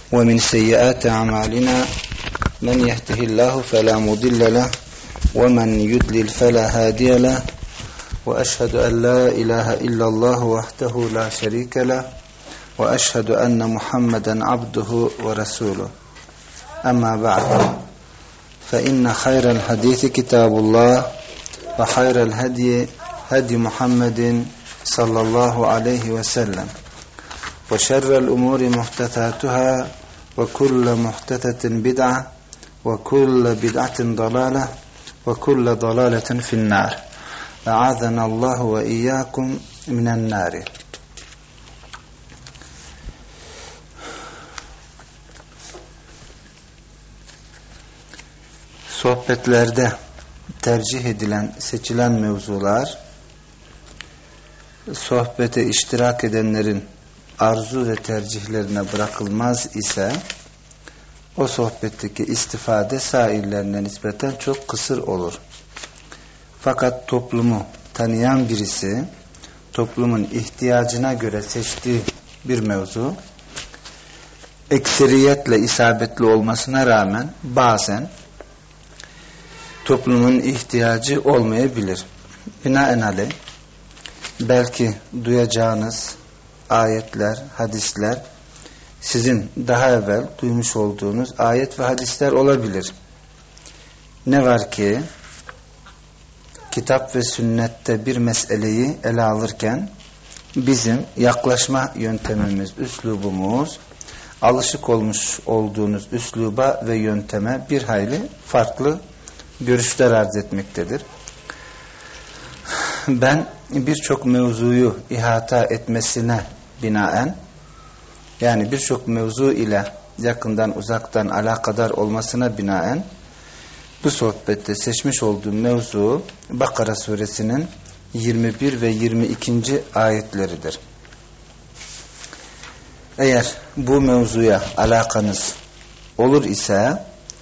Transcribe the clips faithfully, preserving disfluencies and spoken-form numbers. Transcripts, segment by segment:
ومن سيئات أعمالنا من يهده الله فلا مضل له ومن يضلل فلا هادي له وأشهد أن لا إله إلا الله وحده لا شريك له وأشهد أن محمدا عبده ورسوله أما بعد فإن خير الحديث كتاب الله وخير الهدي هدي محمد صلى الله عليه وسلم وشر الأمور محدثاتها وكل محدثة بدعة وكل بدعة ضلالة وكل ضلالة في النار أعاذنا الله وإياكم من النار. Sohbetlerde tercih edilen, seçilen mevzular, sohbete iştirak edenlerin arzu ve tercihlerine bırakılmaz ise, o sohbetteki istifade sairlerine nispeten çok kısır olur. Fakat toplumu tanıyan birisi, toplumun ihtiyacına göre seçtiği bir mevzu, ekseriyetle isabetli olmasına rağmen bazen toplumun ihtiyacı olmayabilir. Binaenaleyh belki duyacağınız ayetler, hadisler sizin daha evvel duymuş olduğunuz ayet ve hadisler olabilir. Ne var ki kitap ve sünnette bir meseleyi ele alırken bizim yaklaşma yöntemimiz, üslubumuz alışık olmuş olduğunuz üsluba ve yönteme bir hayli farklı görüşler arz etmektedir. Ben birçok mevzuyu ihata etmesine binaen, yani birçok mevzu ile yakından uzaktan alakadar olmasına binaen bu sohbette seçmiş olduğum mevzu Bakara suresinin yirmi bir ve yirmi ikinci ayetleridir. Eğer bu mevzuya alakanız olur ise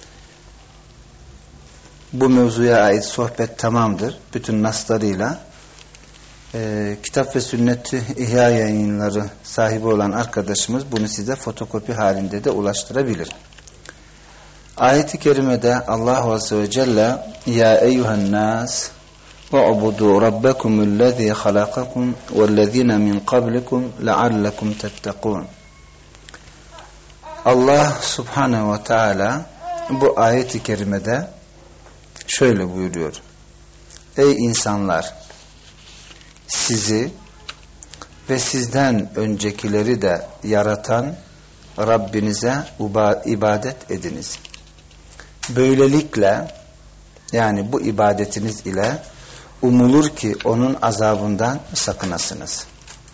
bu mevzuya ait sohbet tamamdır. Bütün naslarıyla e, Kitap ve Sünneti İhya Yayınları sahibi olan arkadaşımız bunu size fotokopi halinde de ulaştırabilir. Ayet-i kerimede Allah Azze ve Celle Ya eyyuhen nas ve'ubudu rabbekumullezî halakakum vellezîne min qablikum leallekum tettekûn. Allah Subhanahu ve Teala bu ayet-i kerimede şöyle buyuruyor: Ey insanlar, sizi ve sizden öncekileri de yaratan Rabbinize ibadet ediniz. Böylelikle, yani bu ibadetiniz ile umulur ki onun azabından sakınasınız.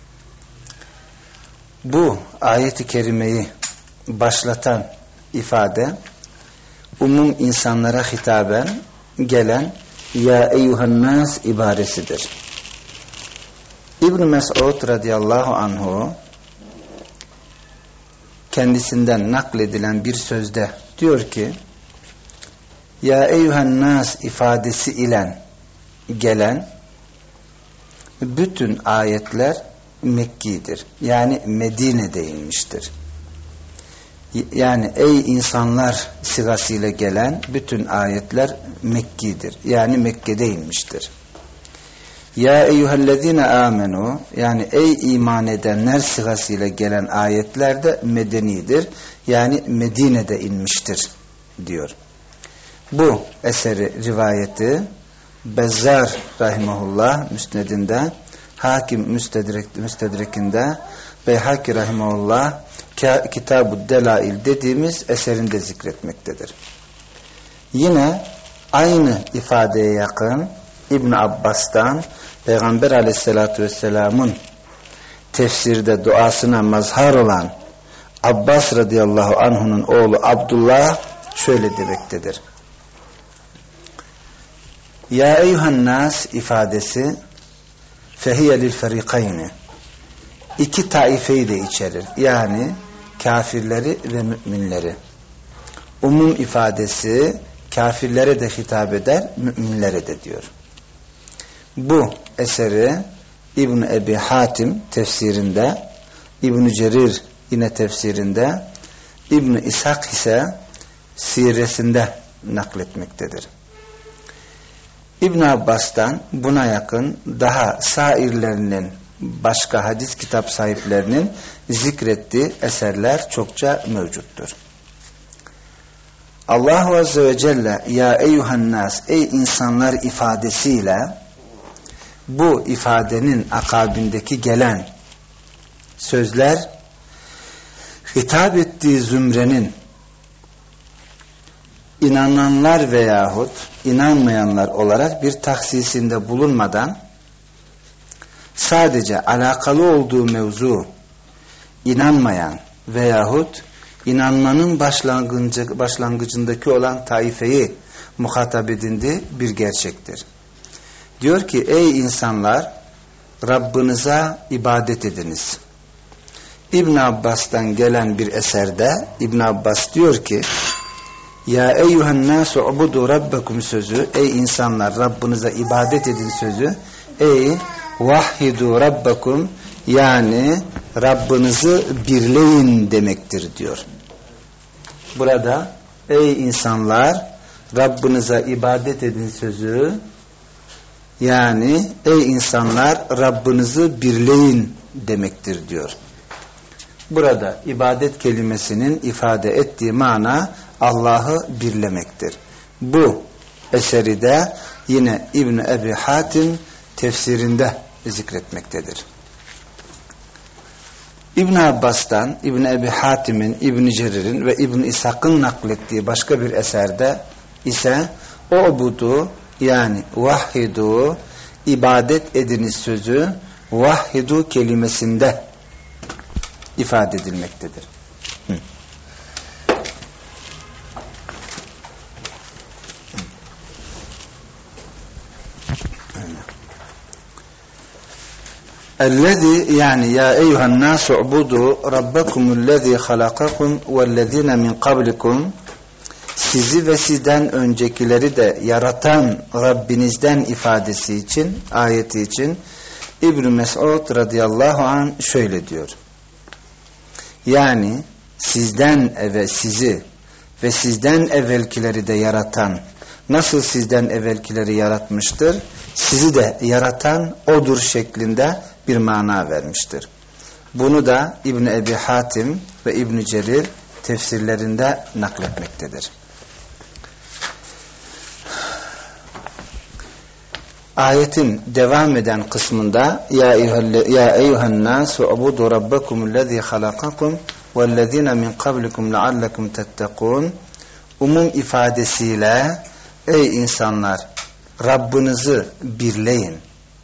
Bu ayet-i kerimeyi başlatan ifade umum insanlara hitaben gelen Ya eyyuhan nas ibaresidir. İbn Mes'ud radıyallahu anhu kendisinden nakledilen bir sözde diyor ki Ya eyyuhan nas ifadesi ile gelen bütün ayetler Mekki'dir. Yani Medine'de inmiştir. Yani ey insanlar sigasıyla gelen bütün ayetler Mekki'dir. Yani Mekke'de inmiştir. Ya eyyühellezine amenu, yani ey iman edenler sigasıyla gelen ayetler de medenidir. Yani Medine'de inmiştir diyor. Bu eseri rivayeti Bezzar rahimahullah müsnedinde, Hakim müstedrek, müstedrekinde, Beyhaki rahimahullah Kitab-ı Delail dediğimiz eserinde zikretmektedir. Yine aynı ifadeye yakın İbn Abbas'tan Peygamber aleyhissalatü vesselamın tefsirde duasına mazhar olan Abbas radıyallahu anh'unun oğlu Abdullah şöyle demektedir: Ya eyyuhan nas ifadesi fehiye lil ferikayni, iki taifeyi de içerir. Yani kafirleri ve müminleri. Umum ifadesi kafirlere de hitap eder, müminlere de diyor. Bu eseri İbn Ebi Hatim tefsirinde, İbn Cerir yine tefsirinde, İbn İshak ise siresinde nakletmektedir. İbn Abbas'tan buna yakın daha sairlerinin, başka hadis kitap sahiplerinin zikrettiği eserler çokça mevcuttur. Allah Azze ve Celle ya eyyuhannas, ey insanlar ifadesiyle bu ifadenin akabindeki gelen sözler hitap ettiği zümrenin inananlar veyahut inanmayanlar olarak bir taksisinde bulunmadan sadece alakalı olduğu mevzu inanmayan veyahut inanmanın başlangıcı, başlangıcındaki olan taifeyi muhatap edindiği bir gerçektir. Diyor ki ey insanlar Rabbinize ibadet ediniz. İbn Abbas'tan gelen bir eserde İbn Abbas diyor ki ya eyyuhen nasu ubudu rabbakum sözü, ey insanlar Rabbinize ibadet edin sözü, ey vahhidu rabbakum, yani Rabbinizi birleyin demektir diyor. Burada ey insanlar Rabbinize ibadet edin sözü, yani ey insanlar Rabbinizi birleyin demektir diyor. Burada ibadet kelimesinin ifade ettiği mana Allah'ı birlemektir. Bu eseri de yine İbn Ebi Hatim tefsirinde zikretmektedir. İbn Abbas'tan, İbn Ebi Hatim'in, İbn Cerir'in ve İbn İshak'ın naklettiği başka bir eserde ise o budu, yani vahhidu, ibadet ediniz sözü vahhidu kelimesinde ifade edilmektedir. Hı. Ellezî, yani ya eyyuhan nâsu ubudu rabbakumullezî halakakum vellezîne min kablikum, sizi ve sizden öncekileri de yaratan Rabbinizden ifadesi için, ayeti için İbn Mes'ud radıyallahu anh şöyle diyor. Yani sizden evvel sizi ve sizden evvelkileri de yaratan, nasıl sizden evvelkileri yaratmıştır, sizi de yaratan odur şeklinde bir mana vermiştir. Bunu da İbn Ebi Hatim ve İbn Cerir tefsirlerinde nakletmektedir. Ayetin devam eden kısmında ya eyyuhen nasu ubudu rabbakumullezî halakakum vellezîne min kablikum leallekum tettekûn, umum ifadesiyle ey insanlar Rabbinizi birleyin.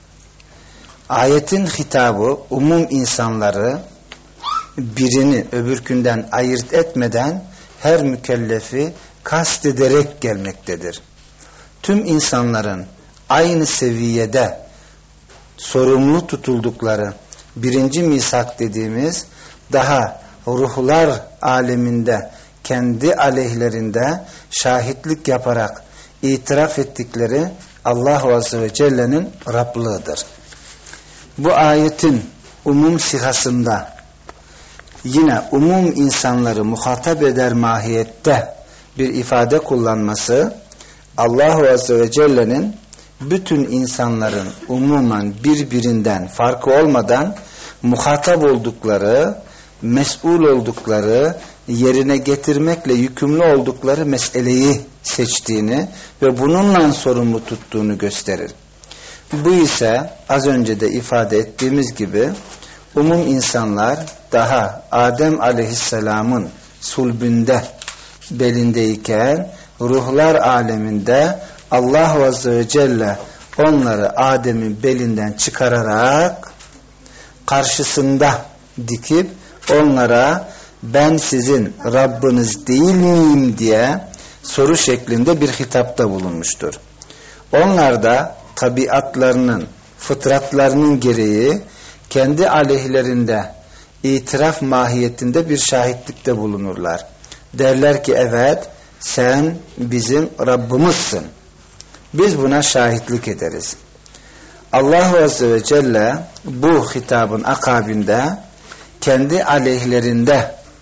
Ayetin hitabı umum insanları birini öbürkünden ayırt etmeden her mükellefi kastederek gelmektedir. Tüm insanların aynı seviyede sorumlu tutuldukları birinci misak dediğimiz daha ruhlar aleminde kendi aleyhlerinde şahitlik yaparak itiraf ettikleri Allah Azze ve Celle'nin Rablığıdır. Bu ayetin umum sihasında yine umum insanları muhatap eder mahiyette bir ifade kullanması Allah Azze ve Celle'nin bütün insanların umumen birbirinden farkı olmadan muhatap oldukları, mesul oldukları, yerine getirmekle yükümlü oldukları meseleyi seçtiğini ve bununla sorumlu tuttuğunu gösterir. Bu ise az önce de ifade ettiğimiz gibi umum insanlar daha Adem aleyhisselamın sulbünde belindeyken ruhlar aleminde Allah Azze ve Celle onları Adem'in belinden çıkararak karşısında dikip onlara ben sizin Rabbiniz değil miyim diye soru şeklinde bir hitapta bulunmuştur. Onlar da tabiatlarının, fıtratlarının gereği kendi aleyhlerinde itiraf mahiyetinde bir şahitlikte bulunurlar. Derler ki evet sen bizim Rabbimizsin. Biz buna şahitlik ederiz. Allah Azze ve Celle bu hitabın akabinde kendi aleyhlerinde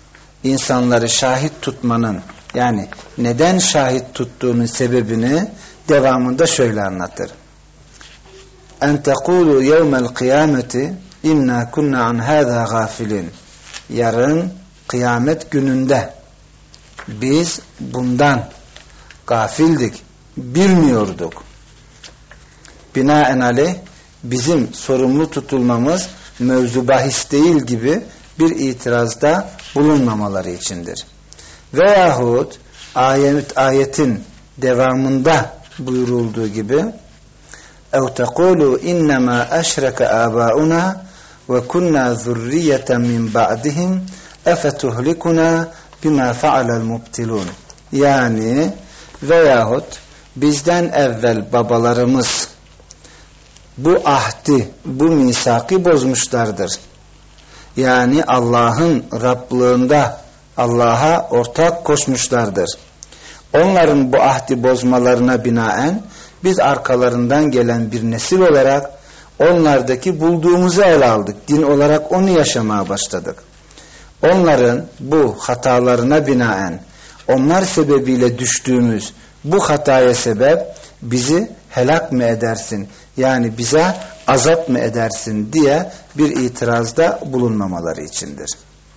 insanları şahit tutmanın, yani neden şahit tuttuğunun sebebini devamında şöyle anlatır. En tekulu yevmel kıyameti inna kunna an hâzâ gâfilin. Yarın kıyamet gününde biz bundan gafildik, bilmiyorduk. Binaenaleyh bizim sorumlu tutulmamız mevzu bahis değil gibi bir itirazda bulunmamaları içindir. Veyahut ayet, ayetin devamında buyurulduğu gibi اَوْ تَقُولُوا اِنَّمَا اَشْرَكَ آبَاؤُنَا وَكُنَّا ذُرِّيَّةً مِنْ بَعْدِهِمْ اَفَتُهْلِكُنَا بِمَا فَعَلَ الْمُبْتِلُونَ. Yani veyahut bizden evvel babalarımız bu ahdi, bu misaki bozmuşlardır. Yani Allah'ın Rablığında Allah'a ortak koşmuşlardır. Onların bu ahdi bozmalarına binaen biz arkalarından gelen bir nesil olarak onlardaki bulduğumuzu ele aldık. Din olarak onu yaşamaya başladık. Onların bu hatalarına binaen onlar sebebiyle düştüğümüz bu hataya sebep bizi helak mı edersin? Yani bize azap mı edersin diye bir itirazda bulunmamaları içindir.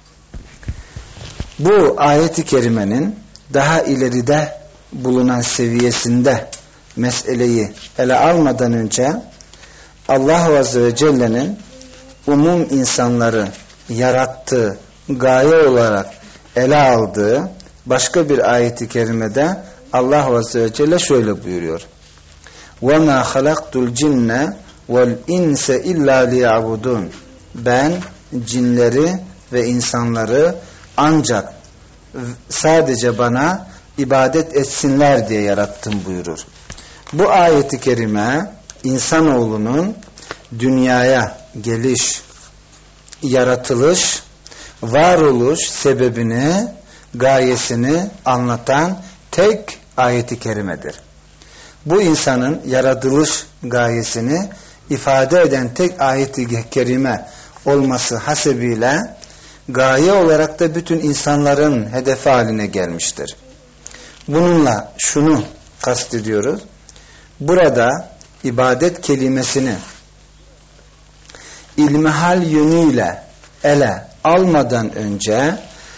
Bu ayet-i kerimenin daha ileride bulunan seviyesinde meseleyi ele almadan önce Allah Azze ve Celle'nin umum insanları yarattığı gaye olarak ele aldığı başka bir ayet-i kerimede Allah Azze ve Celle şöyle buyuruyor. وَمَا خَلَقْتُ الْجِنَّ وَالْاِنْسَ اِلَّا لِيَعْبُدُونَ. Ben cinleri ve insanları ancak sadece bana ibadet etsinler diye yarattım buyurur. Bu ayet-i kerime insanoğlunun dünyaya geliş, yaratılış, varoluş sebebini, gayesini anlatan tek ayet-i kerimedir. Bu insanın yaratılış gayesini ifade eden tek ayet-i kerime olması hasebiyle gaye olarak da bütün insanların hedefi haline gelmiştir. Bununla şunu kastediyoruz. Burada ibadet kelimesini ilmihal yönüyle ele almadan önce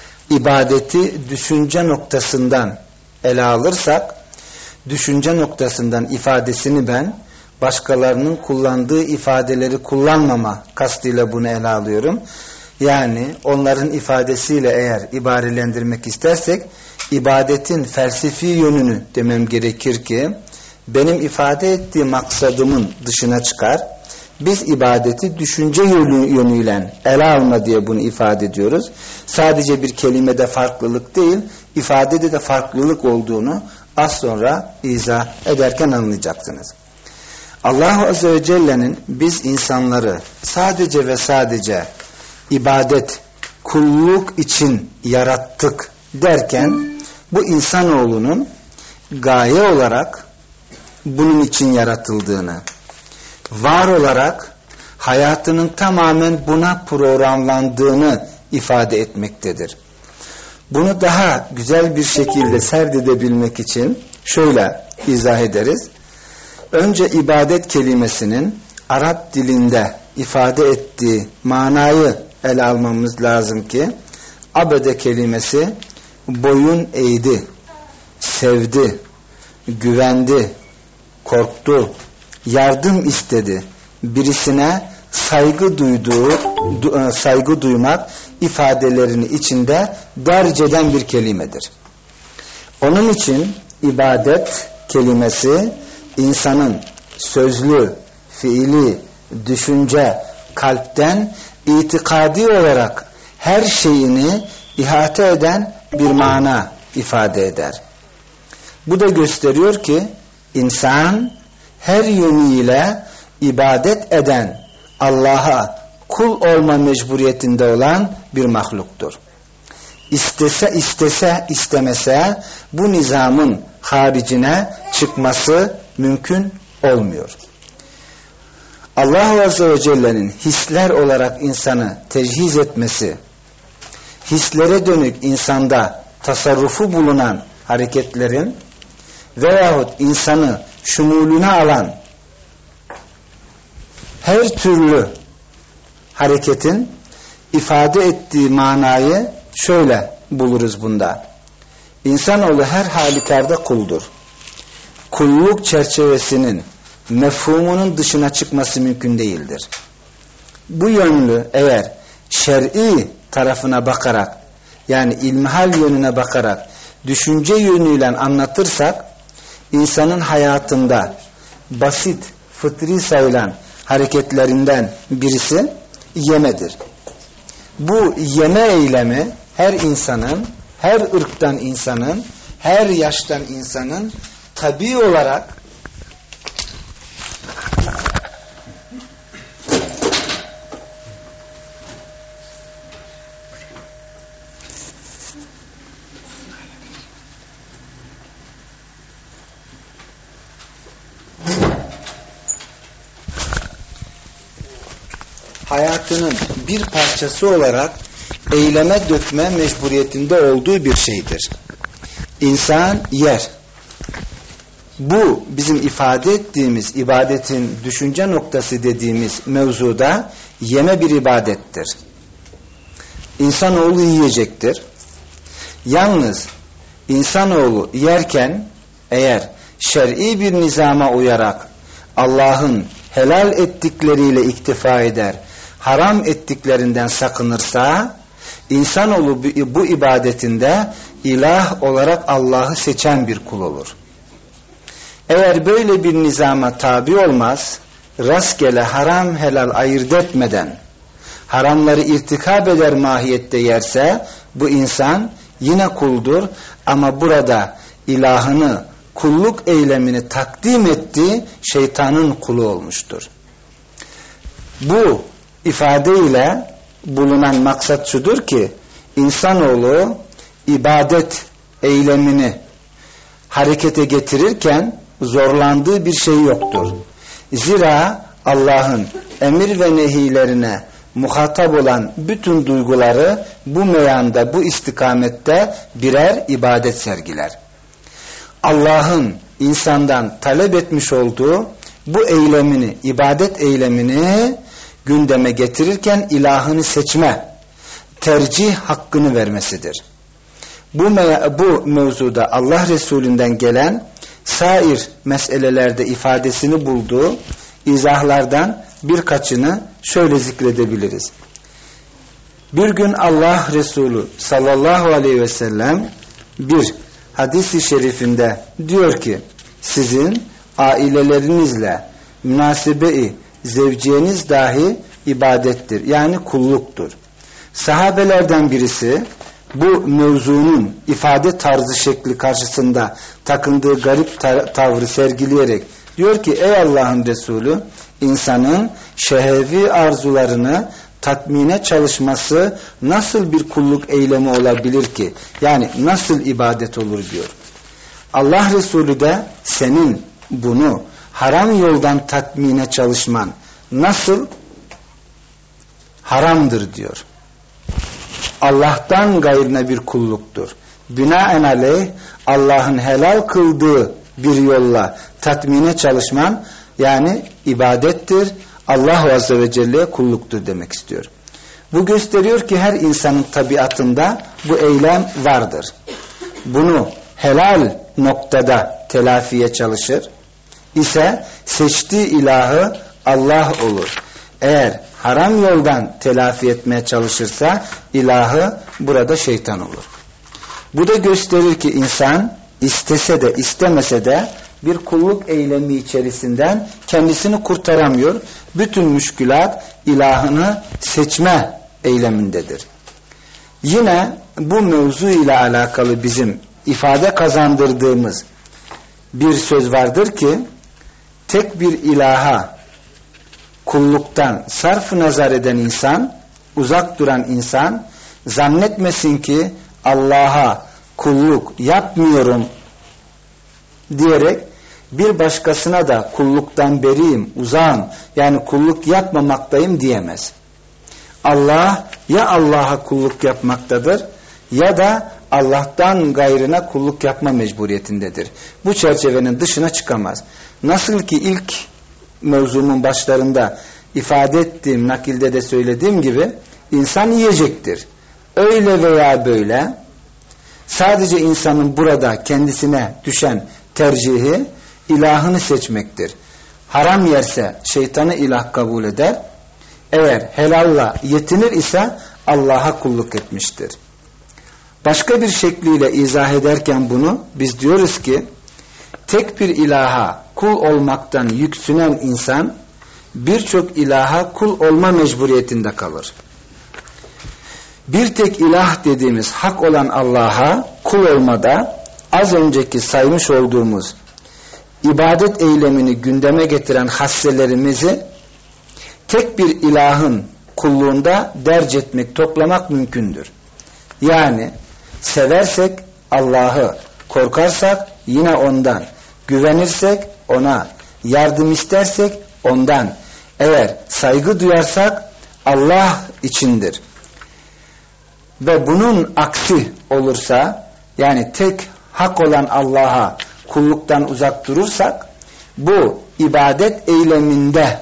ibadeti düşünce noktasından ele alırsak, düşünce noktasından ifadesini ben başkalarının kullandığı ifadeleri kullanmama kastıyla bunu ele alıyorum. Yani onların ifadesiyle eğer ibarelendirmek istersek ibadetin felsefi yönünü demem gerekir ki benim ifade ettiğim maksadımın dışına çıkar. Biz ibadeti düşünce yönüyle ele alma diye bunu ifade ediyoruz. Sadece bir kelimede farklılık değil, ifadede de farklılık olduğunu az sonra izah ederken anlayacaksınız. Allah Azze ve Celle'nin biz insanları sadece ve sadece ibadet, kulluk için yarattık derken bu insanoğlunun gaye olarak bunun için yaratıldığını, var olarak hayatının tamamen buna programlandığını ifade etmektedir. Bunu daha güzel bir şekilde serdedebilmek için şöyle izah ederiz. Önce ibadet kelimesinin Arap dilinde ifade ettiği manayı ele almamız lazım ki abede kelimesi boyun eğdi, sevdi, güvendi, korktu, yardım istedi, birisine saygı duyduğu, du, saygı duymak ifadelerini içinde derc eden bir kelimedir. Onun için ibadet kelimesi insanın sözlü, fiili, düşünce, kalpten itikadi olarak her şeyini ihate eden bir mana ifade eder. Bu da gösteriyor ki insan her yönüyle ibadet eden, Allah'a kul olma mecburiyetinde olan bir mahluktur. İstese istese istemese bu nizamın haricine çıkması mümkün olmuyor. Allah Azze ve Celle'nin hisler olarak insanı tecihiz etmesi, hislere dönük insanda tasarrufu bulunan hareketlerin veyahut insanı şumulüne alan her türlü hareketin ifade ettiği manayı şöyle buluruz bunda. İnsanoğlu her halükarda kuldur. Kulluk çerçevesinin mefhumunun dışına çıkması mümkün değildir. Bu yönlü eğer şer'i tarafına bakarak, yani ilmihal yönüne bakarak düşünce yönüyle anlatırsak, insanın hayatında basit, fıtri sayılan hareketlerinden birisi yemedir. Bu yeme eylemi her insanın, her ırktan insanın, her yaştan insanın tabii olarak hayatının bir parçası olarak eyleme dökme mecburiyetinde olduğu bir şeydir. İnsan yer. Bu bizim ifade ettiğimiz ibadetin düşünce noktası dediğimiz mevzuda yeme bir ibadettir. İnsanoğlu yiyecektir. Yalnız insanoğlu yerken eğer şer'i bir nizama uyarak Allah'ın helal ettikleriyle iktifa eder, haram ettiklerinden sakınırsa, insanoğlu bu ibadetinde ilah olarak Allah'ı seçen bir kul olur. Eğer böyle bir nizama tabi olmaz, rastgele haram helal ayırt etmeden haramları irtikab eder mahiyette yerse, bu insan yine kuldur ama burada ilahını, kulluk eylemini takdim ettiği şeytanın kulu olmuştur. Bu ifadeyle bulunan maksat şudur ki, insanoğlu ibadet eylemini harekete getirirken zorlandığı bir şey yoktur. Zira Allah'ın emir ve nehilerine muhatap olan bütün duyguları bu meyanda, bu istikamette birer ibadet sergiler. Allah'ın insandan talep etmiş olduğu bu eylemini, ibadet eylemini gündeme getirirken ilahını seçme, tercih hakkını vermesidir. Bu, me- bu mevzuda Allah Resulü'nden gelen sair meselelerde ifadesini bulduğu izahlardan birkaçını şöyle zikredebiliriz. Bir gün Allah Resulü sallallahu aleyhi ve sellem bir hadis-i şerifinde diyor ki, sizin ailelerinizle münasebe-i zevciyeniz dahi ibadettir. Yani kulluktur. Sahabelerden birisi bu mevzunun ifade tarzı şekli karşısında takındığı garip ta- tavrı sergileyerek diyor ki, ey Allah'ın Resulü, insanın şehevi arzularını tatmine çalışması nasıl bir kulluk eylemi olabilir ki? Yani nasıl ibadet olur diyor. Allah Resulü de senin bunu haram yoldan tatmine çalışman nasıl haramdır diyor. Allah'tan gayrına bir kulluktur. Binaenaleyh Allah'ın helal kıldığı bir yolla tatmine çalışman yani ibadettir. Allah Azze ve Celle'ye kulluktur demek istiyor. Bu gösteriyor ki her insanın tabiatında bu eylem vardır. Bunu helal noktada telafiye çalışır ise seçtiği ilahı Allah olur. Eğer haram yoldan telafi etmeye çalışırsa ilahı burada şeytan olur. Bu da gösterir ki insan istese de istemese de bir kulluk eylemi içerisinden kendisini kurtaramıyor. Bütün müşkülat ilahını seçme eylemindedir. Yine bu mevzu ile alakalı bizim ifade kazandırdığımız bir söz vardır ki, tek bir ilaha kulluktan sarf nazar eden insan, uzak duran insan zannetmesin ki Allah'a kulluk yapmıyorum diyerek bir başkasına da kulluktan beriyim, uzağım, yani kulluk yapmamaktayım diyemez. Allah ya Allah'a kulluk yapmaktadır ya da Allah'tan gayrına kulluk yapma mecburiyetindedir. Bu çerçevenin dışına çıkamaz. Nasıl ki ilk mevzumun başlarında ifade ettiğim, nakilde de söylediğim gibi insan yiyecektir. Öyle veya böyle sadece insanın burada kendisine düşen tercihi ilahını seçmektir. Haram yerse şeytanı ilah kabul eder. Eğer helalla yetinir ise Allah'a kulluk etmiştir. Başka bir şekliyle izah ederken bunu biz diyoruz ki tek bir ilaha kul olmaktan yüksünen insan birçok ilaha kul olma mecburiyetinde kalır. Bir tek ilah dediğimiz hak olan Allah'a kul olmada az önceki saymış olduğumuz ibadet eylemini gündeme getiren hasselerimizi tek bir ilahın kulluğunda derc etmek, toplamak mümkündür. Yani seversek Allah'ı, korkarsak yine ondan, güvenirsek ona, yardım istersek ondan, eğer saygı duyarsak Allah içindir. Ve bunun aksi olursa, yani tek hak olan Allah'a kulluktan uzak durursak, bu ibadet eyleminde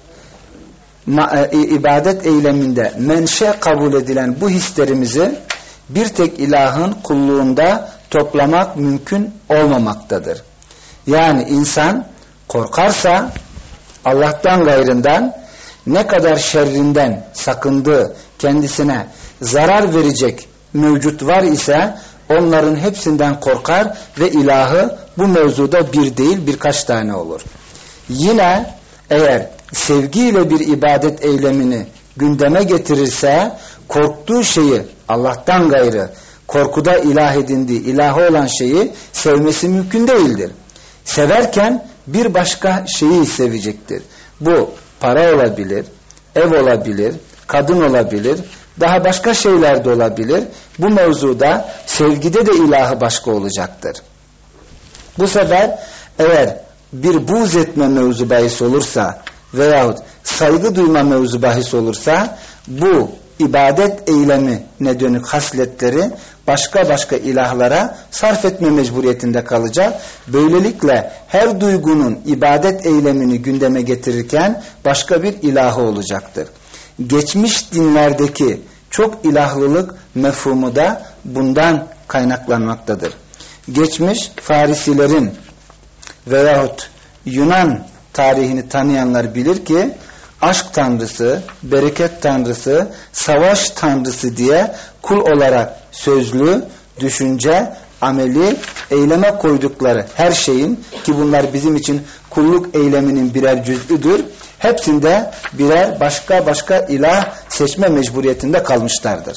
ibadet eyleminde menşe kabul edilen bu hislerimizi bir tek ilahın kulluğunda toplamak mümkün olmamaktadır. Yani insan korkarsa Allah'tan gayrından ne kadar şerrinden sakındığı, kendisine zarar verecek mevcut var ise onların hepsinden korkar ve ilahı bu mevzuda bir değil birkaç tane olur. Yine eğer sevgiyle bir ibadet eylemini gündeme getirirse korktuğu şeyi Allah'tan gayrı korkuda ilah edindiği, ilahı olan şeyi sevmesi mümkün değildir. Severken bir başka şeyi sevecektir. Bu para olabilir, ev olabilir, kadın olabilir, daha başka şeyler de olabilir. Bu mevzuda sevgide de ilahı başka olacaktır. Bu sefer eğer bir buğz etme mevzu bahis olursa veyahut saygı duyma mevzu bahis olursa bu ibadet eylemine dönük hasletleri başka başka ilahlara sarf etme mecburiyetinde kalacak. Böylelikle her duygunun ibadet eylemini gündeme getirirken başka bir ilahı olacaktır. Geçmiş dinlerdeki çok ilahlılık mefhumu da bundan kaynaklanmaktadır. Geçmiş Farisilerin veyahut Yunan tarihini tanıyanlar bilir ki aşk tanrısı, bereket tanrısı, savaş tanrısı diye kul olarak sözlü, düşünce, ameli, eyleme koydukları her şeyin ki bunlar bizim için kulluk eyleminin birer cüz'üdür. Hepsinde birer başka başka ilah seçme mecburiyetinde kalmışlardır.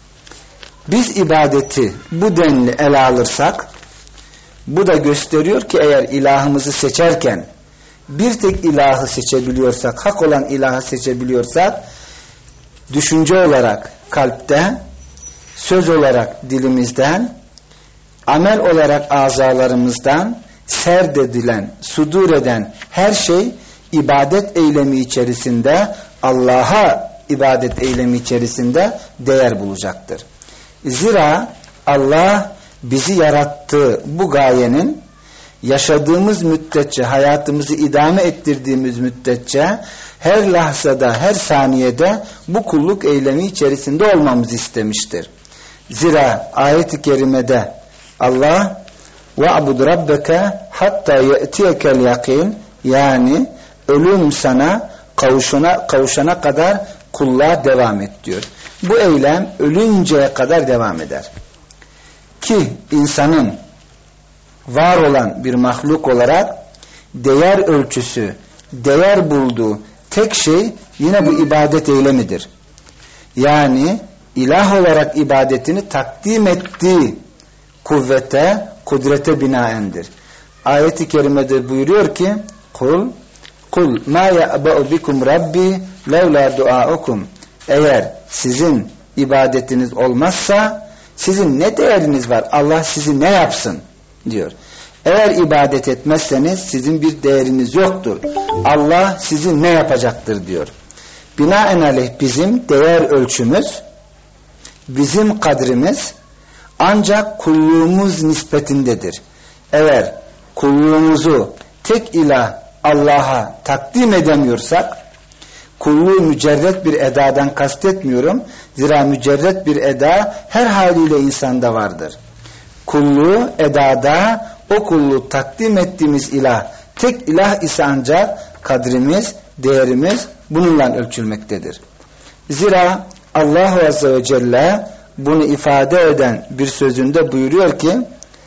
Biz ibadeti bu denli ele alırsak bu da gösteriyor ki eğer ilahımızı seçerken bir tek ilahı seçebiliyorsak, hak olan ilahı seçebiliyorsak düşünce olarak kalpte, söz olarak dilimizden, amel olarak azalarımızdan serdedilen, sudur eden her şey ibadet eylemi içerisinde, Allah'a ibadet eylemi içerisinde değer bulacaktır. Zira Allah bizi yarattığı bu gayenin yaşadığımız müddetçe, hayatımızı idame ettirdiğimiz müddetçe her lahzada, her saniyede bu kulluk eylemi içerisinde olmamızı istemiştir. Zira ayet-i kerimede Allah وَعْبُدْ رَبَّكَ hatta يَأْتِيَكَ الْيَقِينَ yani ölüm sana kavuşana, kavuşana kadar kulluğa devam et diyor. Bu eylem ölünceye kadar devam eder. Ki insanın var olan bir mahluk olarak değer ölçüsü, değer bulduğu tek şey yine bu ibadet eylemidir. Yani ilah olarak ibadetini takdim ettiği kuvvete, kudrete binaendir. Ayet-i kerimede buyuruyor ki kul kul ma ya'ba'u bikum rabbi levla duaukum eğer sizin ibadetiniz olmazsa sizin ne değeriniz var? Allah sizi ne yapsın? Diyor. Eğer ibadet etmezseniz sizin bir değeriniz yoktur. Allah sizi ne yapacaktır diyor. Binaenaleyh bizim değer ölçümüz, bizim kadrimiz ancak kulluğumuz nispetindedir. Eğer kulluğumuzu tek ilah Allah'a takdim edemiyorsak, kulluğu mücerret bir edadan kastetmiyorum. Zira mücerret bir eda her haliyle insanda vardır. Kulluğu edada, o kulluğu takdim ettiğimiz ilah tek ilah ise ancak kadrimiz, değerimiz bununla ölçülmektedir. Zira Allah Azze ve Celle bunu ifade eden bir sözünde buyuruyor ki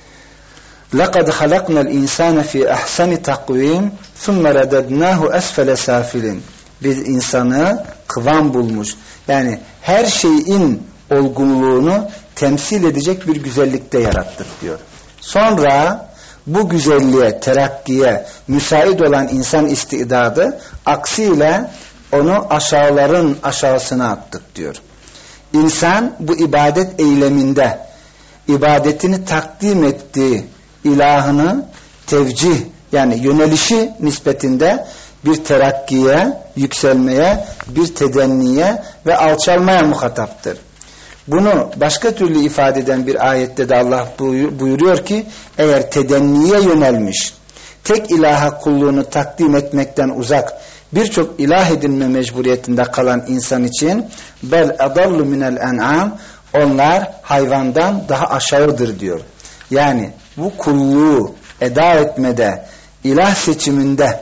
لَقَدْ خَلَقْنَا الْاِنْسَانَ فِي اَحْسَنِ تَقْوِيمٍ ثُمَّ رَدَدْنَاهُ أَسْفَلَ سَافِلٍ. Biz insanı kıvam bulmuş, yani her şeyin olgunluğunu temsil edecek bir güzellikte yarattık diyor. Sonra bu güzelliğe, terakkiye müsait olan insan istidadı aksiyle onu aşağıların aşağısına attık diyor. İnsan bu ibadet eyleminde ibadetini takdim ettiği ilahını tevcih, yani yönelişi nispetinde bir terakkiye, yükselmeye, bir tedenniye ve alçalmaya muhataptır. Bunu başka türlü ifade eden bir ayette de Allah buyuruyor ki eğer tedenniye yönelmiş, tek ilaha kulluğunu takdim etmekten uzak birçok ilah edinme mecburiyetinde kalan insan için bel adallu minel en'am, onlar hayvandan daha aşağıdır diyor. Yani bu kulluğu eda etmede, ilah seçiminde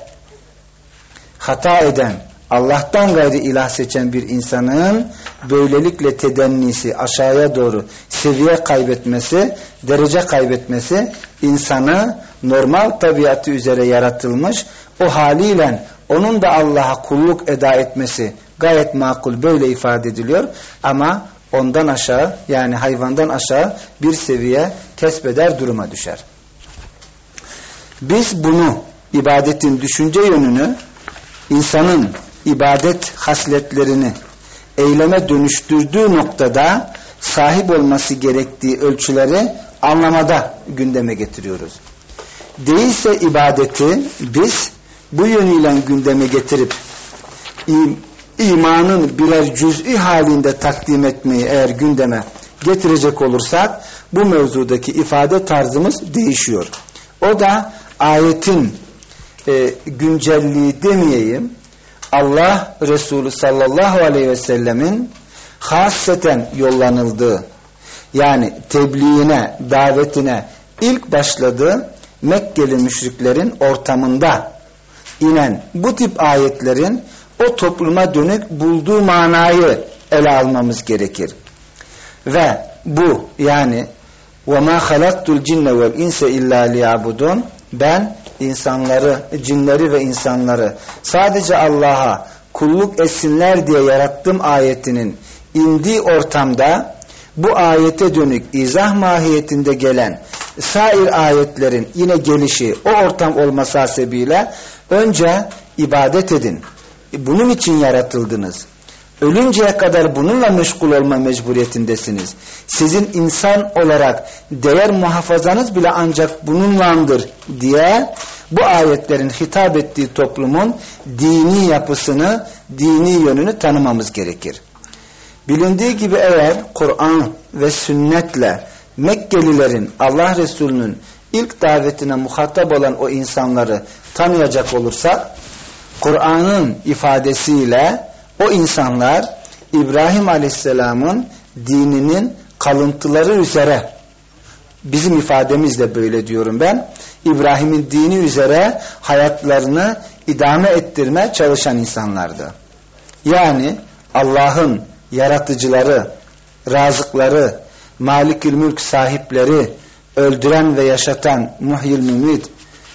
hata eden, Allah'tan gayri ilah seçen bir insanın böylelikle tedennisi, aşağıya doğru seviye kaybetmesi, derece kaybetmesi, insanı normal tabiatı üzere yaratılmış, o haliyle onun da Allah'a kulluk eda etmesi gayet makul, böyle ifade ediliyor. Ama ondan aşağı, yani hayvandan aşağı bir seviye kesbeder duruma düşer. Biz bunu, ibadetin düşünce yönünü, insanın ibadet hasletlerini eyleme dönüştürdüğü noktada sahip olması gerektiği ölçüleri anlamada gündeme getiriyoruz. Değilse ibadeti biz bu yönüyle gündeme getirip imanın birer cüz'i halinde takdim etmeyi eğer gündeme getirecek olursak bu mevzudaki ifade tarzımız değişiyor. O da ayetin e, güncelliği demeyeyim, Allah Resulü sallallahu aleyhi ve sellemin hasreten yollanıldığı, yani tebliğine, davetine ilk başladığı Mekkeli müşriklerin ortamında inen bu tip ayetlerin o topluma dönük bulduğu manayı ele almamız gerekir. Ve bu, yani وَمَا خَلَقْتُ الْجِنَّ وَالْاِنْسَ اِلَّا لِيَعْبُدُونَ, ben insanları, cinleri ve insanları sadece Allah'a kulluk etsinler diye yarattım ayetinin indiği ortamda bu ayete dönük izah mahiyetinde gelen sair ayetlerin yine gelişi o ortam olması hasebiyle önce ibadet edin. Bunun için yaratıldınız. Ölünceye kadar bununla meşgul olma mecburiyetindesiniz. Sizin insan olarak değer muhafazanız bile ancak bununlandır diye bu ayetlerin hitap ettiği toplumun dini yapısını, dini yönünü tanımamız gerekir. Bilindiği gibi eğer Kur'an ve sünnetle Mekkelilerin Allah Resulü'nün ilk davetine muhatap olan o insanları tanıyacak olursak, Kur'an'ın ifadesiyle o insanlar İbrahim Aleyhisselam'ın dininin kalıntıları üzere, bizim ifademizle böyle diyorum ben, İbrahim'in dini üzere hayatlarını idame ettirmeye çalışan insanlardı. Yani Allah'ın yaratıcıları, razıkları, Malikül Mülk sahipleri, öldüren ve yaşatan Muhyil Mümit,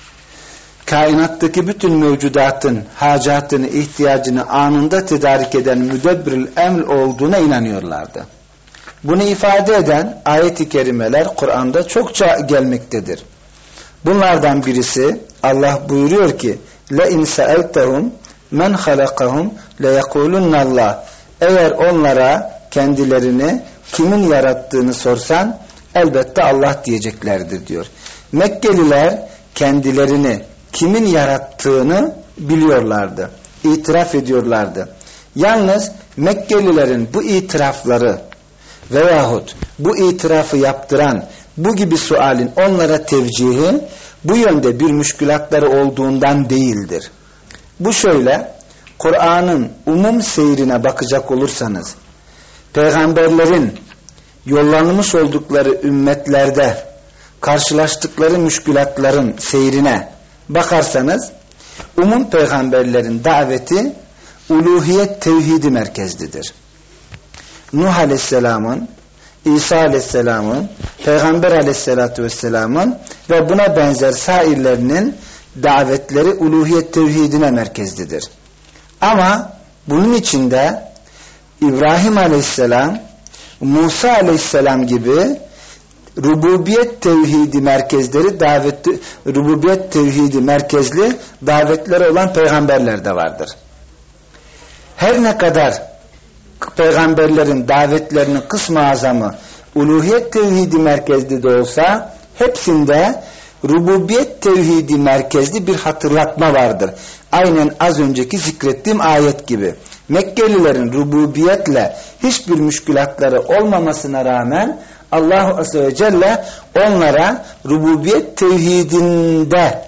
kainattaki bütün mevcudatın hacatını, ihtiyacını anında tedarik eden müdebbirül emr olduğuna inanıyorlardı. Bunu ifade eden ayet-i kerimeler Kur'an'da çokça gelmektedir. Bunlardan birisi Allah buyuruyor ki لَاِنْ سَأَلْتَهُمْ مَنْ خَلَقَهُمْ لَيَقُولُنَّ اللّٰهِ, eğer onlara kendilerini kimin yarattığını sorsan elbette Allah diyeceklerdir diyor. Mekkeliler kendilerini kimin yarattığını biliyorlardı, itiraf ediyorlardı. Yalnız Mekkelilerin bu itirafları veyahut bu itirafı yaptıran bu gibi sualin onlara tevcihi bu yönde bir müşkülatları olduğundan değildir. Bu şöyle, Kur'an'ın umum seyrine bakacak olursanız, peygamberlerin yollanmış oldukları ümmetlerde karşılaştıkları müşkülatların seyrine bakarsanız, umum peygamberlerin daveti uluhiyet tevhidi merkezlidir. Nuh Aleyhisselam'ın, İsa Aleyhisselam'ın, Peygamber Aleyhisselatü Vesselam'ın ve buna benzer sairlerinin davetleri uluhiyet tevhidine merkezlidir. Ama bunun içinde İbrahim Aleyhisselam, Musa Aleyhisselam gibi rububiyet tevhidi merkezleri, davet, rububiyet tevhidi merkezli davetleri olan peygamberler de vardır. Her ne kadar peygamberlerin davetlerinin kısmı azamı uluhiyet tevhidi merkezli de olsa, hepsinde rububiyet tevhidi merkezli bir hatırlatma vardır. Aynen az önceki zikrettiğim ayet gibi. Mekkelilerin rububiyetle hiçbir müşkülatları olmamasına rağmen Allah Azze ve Celle onlara rububiyet tevhidinde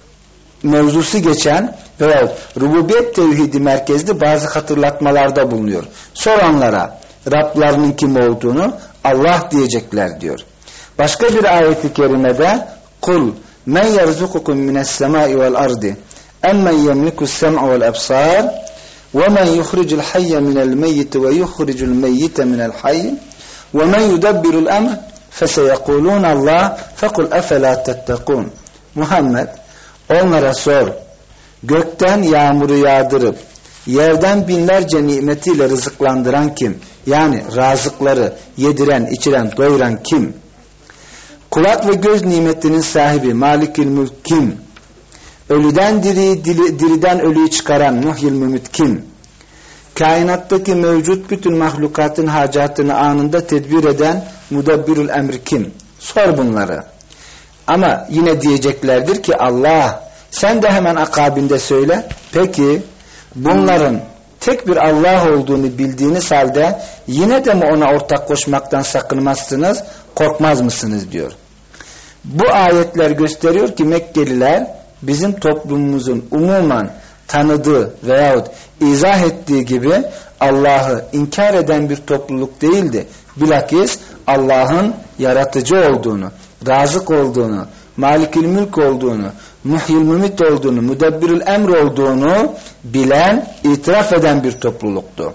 mevzusu geçen veya rububiyet tevhidi merkezli bazı hatırlatmalarda bulunuyor. Soranlara Rablarının kim olduğunu Allah diyecekler diyor. Başka bir ayet-i kerimede kul men yerzukukum mine's-semai vel-ardi emmen yemlikus-sem'a vel-absar ve men yuhricul hayye minel-meyyiti ve yuhricul meyyite minel-hayy ve men yudabbirul emr feseyekulun Allah fekul efela tettekun. Muhammed, onlara sor, gökten yağmuru yağdırıp yerden binlerce nimetiyle rızıklandıran kim? Yani razıkları yediren, içiren, doyuran kim? Kulak ve göz nimetinin sahibi Malikül Mülk kim? Ölüden diri, diri, diriden ölüyü çıkaran Muhyil Mümit kim? Kainattaki mevcut bütün mahlukatın hacatını anında tedbir eden Mudabbirül Emr kim? Sor bunları. Ama yine diyeceklerdir ki Allah, sen de hemen akabinde söyle. Peki bunların tek bir Allah olduğunu bildiğiniz halde yine de mi ona ortak koşmaktan sakınmazsınız, korkmaz mısınız diyor. Bu ayetler gösteriyor ki Mekkeliler bizim toplumumuzun umuman tanıdığı veyahut izah ettiği gibi Allah'ı inkar eden bir topluluk değildi. Bilakis Allah'ın yaratıcı olduğunu, razık olduğunu, Malikül Mülk olduğunu, Muhyil Mümit olduğunu, Mudabbirül Emr olduğunu bilen, itiraf eden bir topluluktu.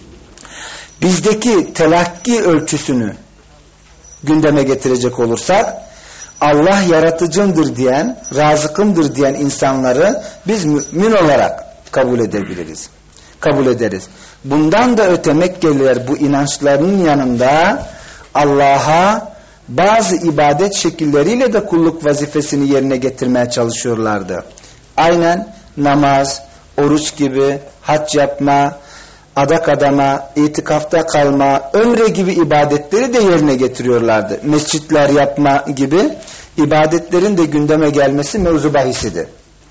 Bizdeki telakki ölçüsünü gündeme getirecek olursak, Allah yaratıcımdır diyen, razıkımdır diyen insanları biz mümin olarak kabul edebiliriz. Kabul ederiz. Bundan da öte Mekkeliler bu inançlarının yanında Allah'a bazı ibadet şekilleriyle de kulluk vazifesini yerine getirmeye çalışıyorlardı. Aynen namaz, oruç gibi, hac yapma, adak adama, itikafta kalma, ömre gibi ibadetleri de yerine getiriyorlardı. Mescitler yapma gibi ibadetlerin de gündeme gelmesi mevzu bahisidir.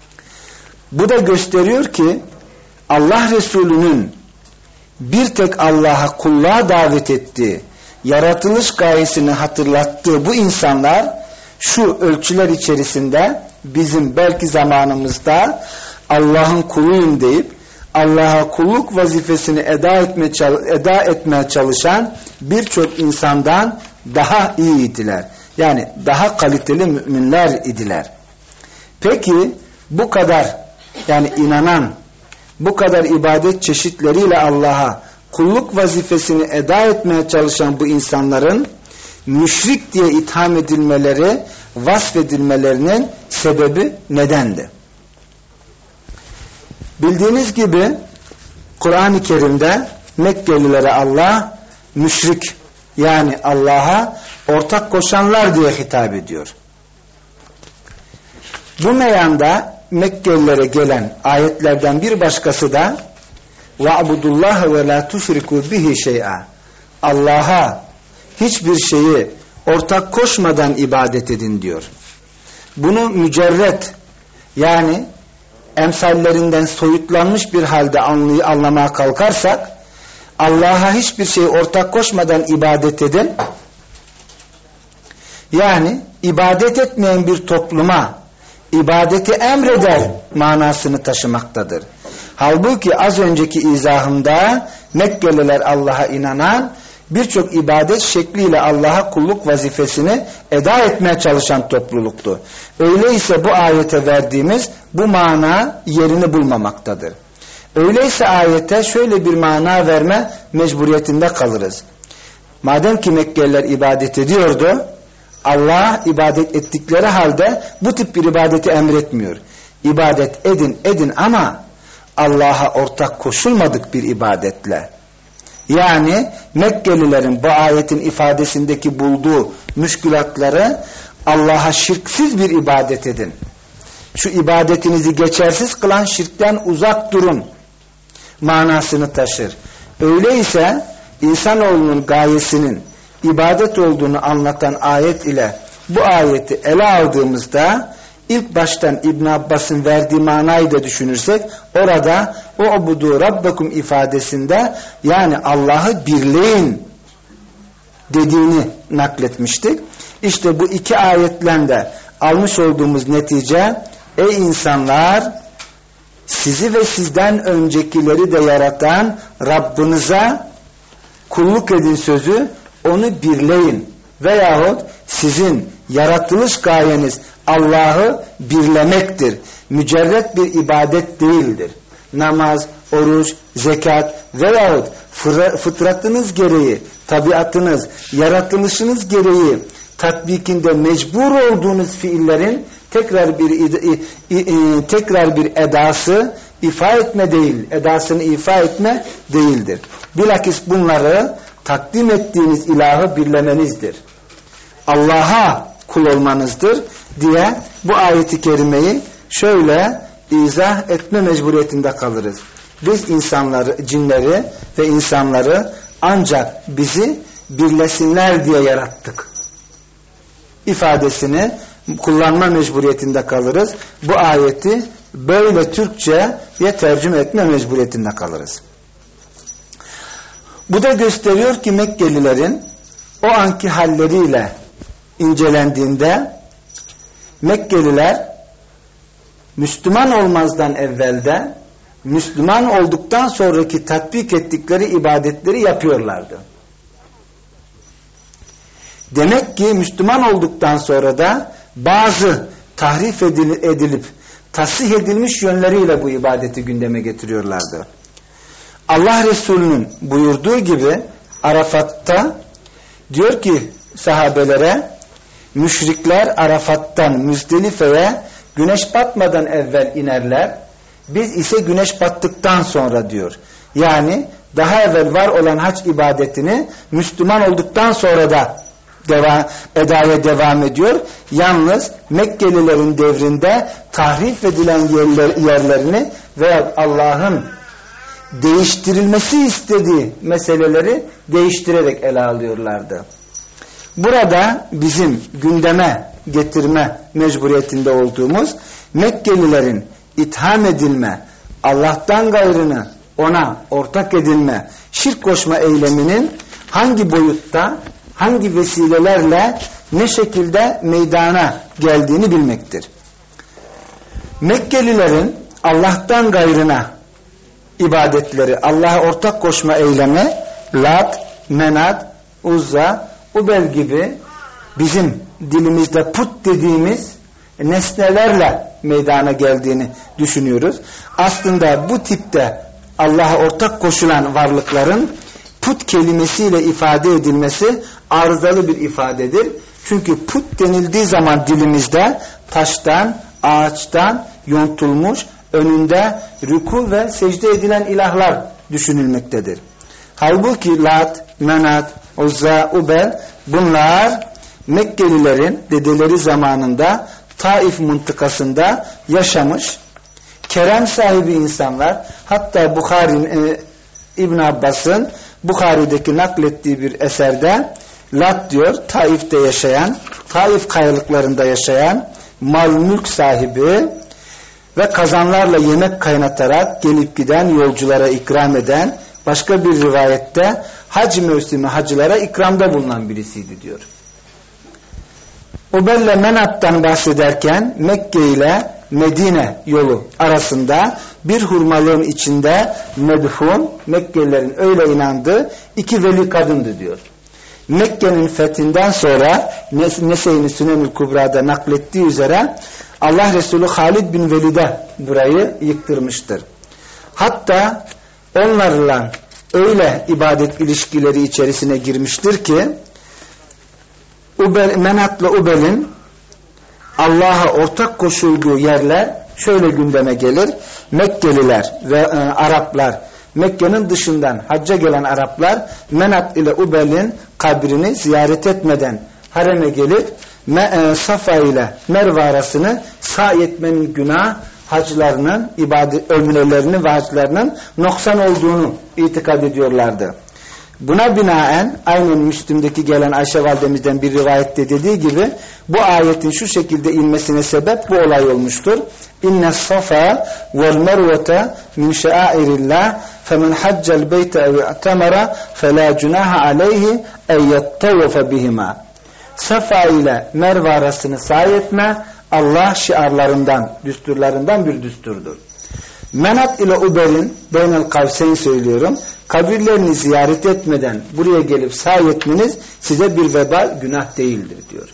Bu da gösteriyor ki Allah Resulü'nün bir tek Allah'a kulluğa davet ettiği, yaratılış gayesini hatırlattığı bu insanlar şu ölçüler içerisinde bizim belki zamanımızda Allah'ın kuluyum deyip Allah'a kulluk vazifesini eda etmeye, eda etmeye çalışan birçok insandan daha iyiydiler. Yani daha kaliteli müminler idiler. Peki bu kadar yani inanan, bu kadar ibadet çeşitleriyle Allah'a kulluk vazifesini eda etmeye çalışan bu insanların müşrik diye itham edilmeleri, vasfedilmelerinin sebebi nedendi? Bildiğiniz gibi Kur'an-ı Kerim'de Mekkelilere Allah müşrik yani Allah'a ortak koşanlar diye hitap ediyor. Bu meyanda Mekkelilere gelen ayetlerden bir başkası da وَعْبُدُ ve la تُشْرِكُوا bihi şey'a. Allah'a hiçbir şeyi ortak koşmadan ibadet edin diyor. Bunu mücerret yani emsallerinden soyutlanmış bir halde anlay- anlamaya kalkarsak, Allah'a hiçbir şey ortak koşmadan ibadet edin, yani ibadet etmeyen bir topluma ibadeti emreder manasını taşımaktadır. Halbuki az önceki izahımda Mekkeliler Allah'a inanan, birçok ibadet şekliyle Allah'a kulluk vazifesini eda etmeye çalışan topluluktu. Öyleyse bu ayete verdiğimiz bu mana yerini bulmamaktadır. Öyleyse ayete şöyle bir mana verme mecburiyetinde kalırız. Madem ki Mekkeliler ibadet ediyordu, Allah ibadet ettikleri halde bu tip bir ibadeti emretmiyor. İbadet edin edin ama Allah'a ortak koşulmadık bir ibadetle. Yani Mekkelilerin bu ayetin ifadesindeki bulduğu müşkülatları, Allah'a şirksiz bir ibadet edin, şu ibadetinizi geçersiz kılan şirkten uzak durun manasını taşır. Öyleyse insanoğlunun gayesinin ibadet olduğunu anlatan ayet ile bu ayeti ele aldığımızda, ilk baştan İbn Abbas'ın verdiği manayı da düşünürsek, orada "U'budu rabbakum" ifadesinde yani Allah'ı birleyin dediğini nakletmiştik. İşte bu iki ayetle de almış olduğumuz netice, ey insanlar, sizi ve sizden öncekileri de yaratan Rabbinize kulluk edin sözü, onu birleyin veyahut sizin yaratılış gayeniz Allah'ı birlemektir. Mücerret bir ibadet değildir. Namaz, oruç, zekat veyahut fıtratınız gereği, tabiatınız, yaratılışınız gereği tatbikinde mecbur olduğunuz fiillerin tekrar bir tekrar bir edası ifa etme değil, edasını ifa etme değildir. Bilakis bunları takdim ettiğiniz ilahı birlemenizdir, Allah'a kul olmanızdır diye bu ayeti kerimeyi şöyle izah etme mecburiyetinde kalırız. Biz insanları, cinleri ve insanları ancak bizi birlesinler diye yarattık ifadesini kullanma mecburiyetinde kalırız. Bu ayeti böyle Türkçe'ye tercüme etme mecburiyetinde kalırız. Bu da gösteriyor ki Mekkelilerin o anki halleriyle incelendiğinde, Mekkeliler Müslüman olmazdan evvelde Müslüman olduktan sonraki tatbik ettikleri ibadetleri yapıyorlardı. Demek ki Müslüman olduktan sonra da bazı tahrif edilip tasih edilmiş yönleriyle bu ibadeti gündeme getiriyorlardı. Allah Resulü'nün buyurduğu gibi Arafat'ta diyor ki sahabelere, müşrikler Arafat'tan Müzdelife'ye güneş batmadan evvel inerler, biz ise güneş battıktan sonra diyor. Yani daha evvel var olan hac ibadetini Müslüman olduktan sonra da deva, edaya devam ediyor. Yalnız Mekkelilerin devrinde tahrif edilen yerler, yerlerini veya Allah'ın değiştirilmesi istediği meseleleri değiştirerek ele alıyorlardı. Burada bizim gündeme getirme mecburiyetinde olduğumuz Mekkelilerin itham edilme, Allah'tan gayrını ona ortak edilme, şirk koşma eyleminin hangi boyutta, hangi vesilelerle, ne şekilde meydana geldiğini bilmektir. Mekkelilerin Allah'tan gayrına ibadetleri, Allah'a ortak koşma eylemi, Lat, Menat, Uzza, Ubel gibi bizim dilimizde put dediğimiz nesnelerle meydana geldiğini düşünüyoruz. Aslında bu tipte Allah'a ortak koşulan varlıkların put kelimesiyle ifade edilmesi arızalı bir ifadedir. Çünkü put denildiği zaman dilimizde taştan, ağaçtan yontulmuş, önünde rükû ve secde edilen ilahlar düşünülmektedir. Halbuki Lat, Menat, Uzza, Ubel bunlar Mekkelilerin dedeleri zamanında Taif mıntıkasında yaşamış kerem sahibi insanlar. Hatta Bukhari'nin e, İbn Abbas'ın Bukhari'deki naklettiği bir eserde Lat diyor, Taif'te yaşayan, Taif kayalıklarında yaşayan mal mülk sahibi, ve kazanlarla yemek kaynatarak gelip giden yolculara ikram eden, başka bir rivayette hac mevsimi hacılara ikramda bulunan birisiydi diyor. Ubelle Menat'tan bahsederken Mekke ile Medine yolu arasında bir hurmalığın içinde medfun, Mekkelilerin öyle inandığı iki veli kadındı diyor. Mekke'nin fethinden sonra Nese'nin Sünenül Kubra'da naklettiği üzere Allah Resulü Halid bin Velid'e burayı yıktırmıştır. Hatta onlarla öyle ibadet ilişkileri içerisine girmiştir ki Ubel, Menat'la Ubel'in Allah'a ortak koşulduğu yerler şöyle gündeme gelir. Mekkeliler ve e, Araplar, Mekke'nin dışından hacca gelen Araplar Menat ile Ubel'in kabrini ziyaret etmeden hareme gelip Me, e, Safa ile Merve arasını sa'i etmenin günah, hacılarının ibadet ömrelerinin ve hacılarının noksan olduğunu itikad ediyorlardı. Buna binaen aynen Müslim'deki gelen Ayşe validemizden bir rivayette dediği gibi bu ayetin şu şekilde inmesine sebep bu olay olmuştur. İnne safa vel mervete min şairillah femen haccel beyte ev i'temara felâ cunaha aleyhi en yettavafe bihima. Safa ile Merve arasını sa'i etme Allah şiarlarından, düsturlarından bir düsturdur. Menat ile Ubel'in Beynel Kavseyn söylüyorum. Kabirlerini ziyaret etmeden buraya gelip sa'i etmeniz size bir vebal günah değildir diyor.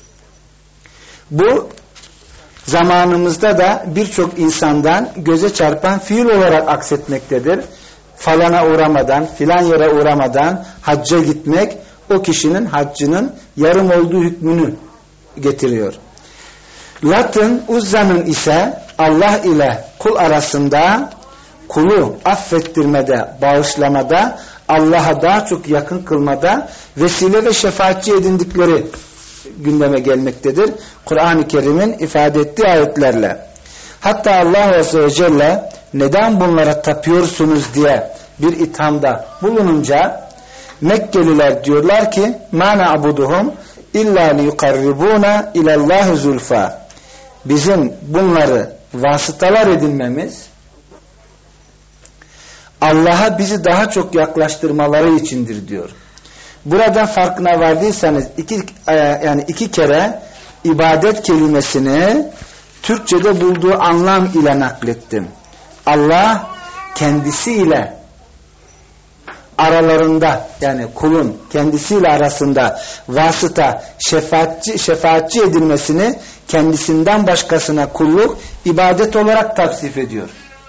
Bu zamanımızda da birçok insandan göze çarpan fiil olarak aksetmektedir. Falana uğramadan, filan yere uğramadan hacca gitmek o kişinin haccının yarım olduğu hükmünü getiriyor. Lat'ın, Uzza'nın ise Allah ile kul arasında kulu affettirmede, bağışlamada, Allah'a daha çok yakın kılmada vesile ve şefaatçi edindikleri gündeme gelmektedir. Kur'an-ı Kerim'in ifade ettiği ayetlerle. Hatta Allah Azze ve Celle neden bunlara tapıyorsunuz diye bir ithamda bulununca Mekkeliler diyorlar ki مَا نَعْبُدُهُمْ اِلَّا لِيُقَرِّبُونَ اِلَى اللّٰهِ زُلْفَى Bizim bunları vasıtalar edinmemiz Allah'a bizi daha çok yaklaştırmaları içindir diyor. Burada farkına vardıysanız iki, yani iki kere ibadet kelimesini Türkçe'de bulduğu anlam ile naklettim. Allah kendisiyle aralarında, yani kulun kendisiyle arasında vasıta, şefaatçi, şefaatçi edilmesini kendisinden başkasına kulluk, ibadet olarak tavsif ediyor.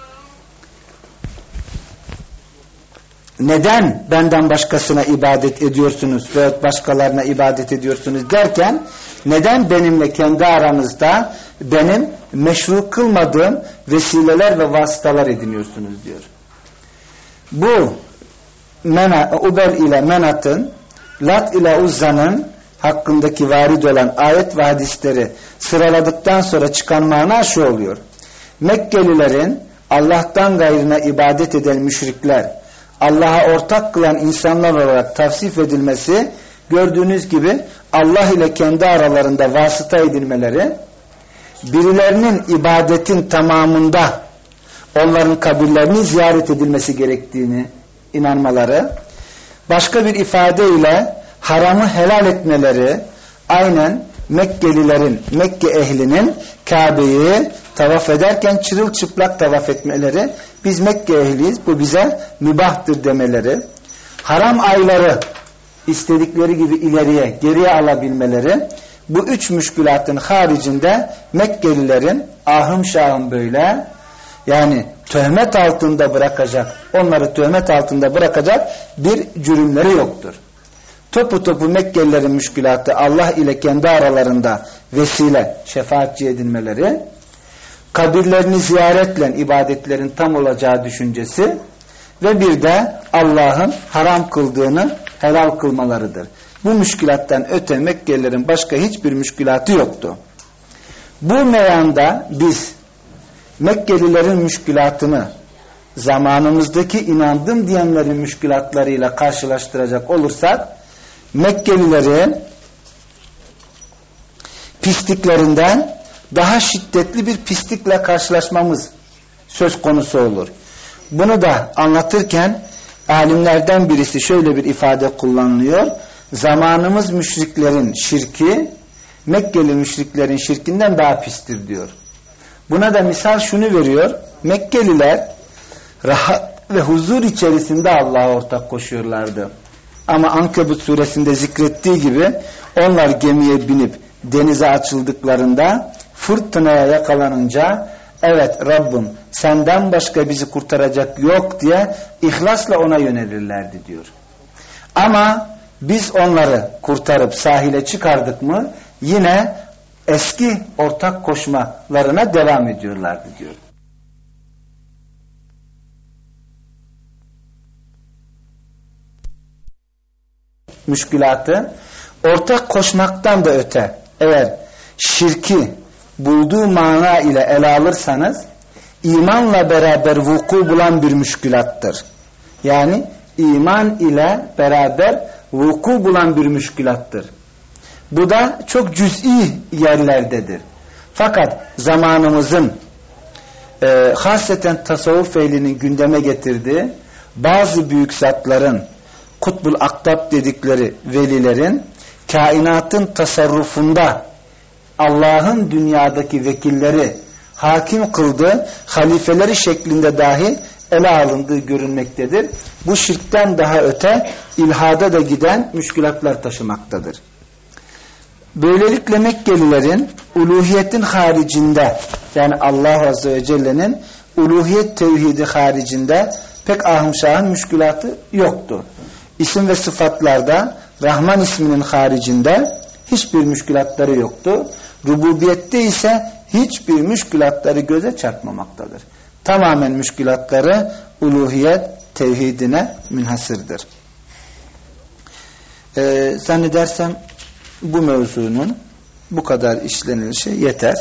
Neden benden başkasına ibadet ediyorsunuz ve başkalarına ibadet ediyorsunuz derken, neden benimle kendi aranızda benim meşru kılmadığım vesileler ve vasıtalar ediniyorsunuz diyor. Bu Mena, Ubel ile Menat'ın, Lat ile Uzza'nın hakkındaki varid olan ayet ve hadisleri sıraladıktan sonra çıkan mana şu oluyor. Mekkelilerin Allah'tan gayrına ibadet eden müşrikler, Allah'a ortak kılan insanlar olarak tavsif edilmesi, gördüğünüz gibi Allah ile kendi aralarında vasıta edilmeleri, birilerinin ibadetin tamamında onların kabirlerinin ziyaret edilmesi gerektiğini inanmaları, başka bir ifadeyle haramı helal etmeleri, aynen Mekkelilerin, Mekke ehlinin Kabe'yi tavaf ederken çırılçıplak tavaf etmeleri, biz Mekke ehliyiz, bu bize mübahtır demeleri, haram ayları istedikleri gibi ileriye, geriye alabilmeleri, bu üç müşkülatın haricinde Mekkelilerin ahım şahım böyle, yani töhmet altında bırakacak, onları töhmet altında bırakacak bir cürümleri yoktur. Topu topu Mekkelilerin müşkülatı Allah ile kendi aralarında vesile, şefaatçi edinmeleri, kabirlerini ziyaretle ibadetlerin tam olacağı düşüncesi ve bir de Allah'ın haram kıldığını helal kılmalarıdır. Bu müşkülattan öte Mekkelilerin başka hiçbir müşkülatı yoktu. Bu meyanda biz Mekkelilerin müşkülatını zamanımızdaki inandım diyenlerin müşkülatlarıyla karşılaştıracak olursak, Mekkelilerin pisliklerinden daha şiddetli bir pislikle karşılaşmamız söz konusu olur. Bunu da anlatırken alimlerden birisi şöyle bir ifade kullanılıyor. Zamanımız müşriklerin şirki Mekkeli müşriklerin şirkinden daha pistir diyor. Buna da misal şunu veriyor. Mekkeliler rahat ve huzur içerisinde Allah'a ortak koşuyorlardı. Ama Ankebut suresinde zikrettiği gibi onlar gemiye binip denize açıldıklarında fırtınaya yakalanınca evet Rabbim senden başka bizi kurtaracak yok diye ihlasla ona yönelirlerdi diyor. Ama biz onları kurtarıp sahile çıkardık mı yine eski ortak koşmalarına devam ediyorlardı diyor. Müşkülatı ortak koşmaktan da öte eğer şirki bulduğu mana ile ele alırsanız imanla beraber vuku bulan bir müşkülattır. Yani iman ile beraber vuku bulan bir müşkülattır. Bu da çok cüz'i yerlerdedir. Fakat zamanımızın e, hasreten tasavvuf ehlinin gündeme getirdiği bazı büyük zatların Kutbul Aktab dedikleri velilerin kainatın tasarrufunda Allah'ın dünyadaki vekilleri hakim kıldığı halifeleri şeklinde dahi ele alındığı görünmektedir. Bu şirkten daha öte ilhada da giden müşkülatlar taşımaktadır. Böylelikle Mekkelilerin uluhiyetin haricinde yani Allah Azze ve Celle'nin uluhiyet tevhidi haricinde pek ahım şahım müşkülatı yoktu. İsim ve sıfatlarda Rahman isminin haricinde hiçbir müşkülatları yoktu. Rububiyette ise hiçbir müşkülatları göze çarpmamaktadır. Tamamen müşkülatları uluhiyet tevhidine münhasırdır. Ee, zannedersem bu mevzunun bu kadar işlenilişi yeter.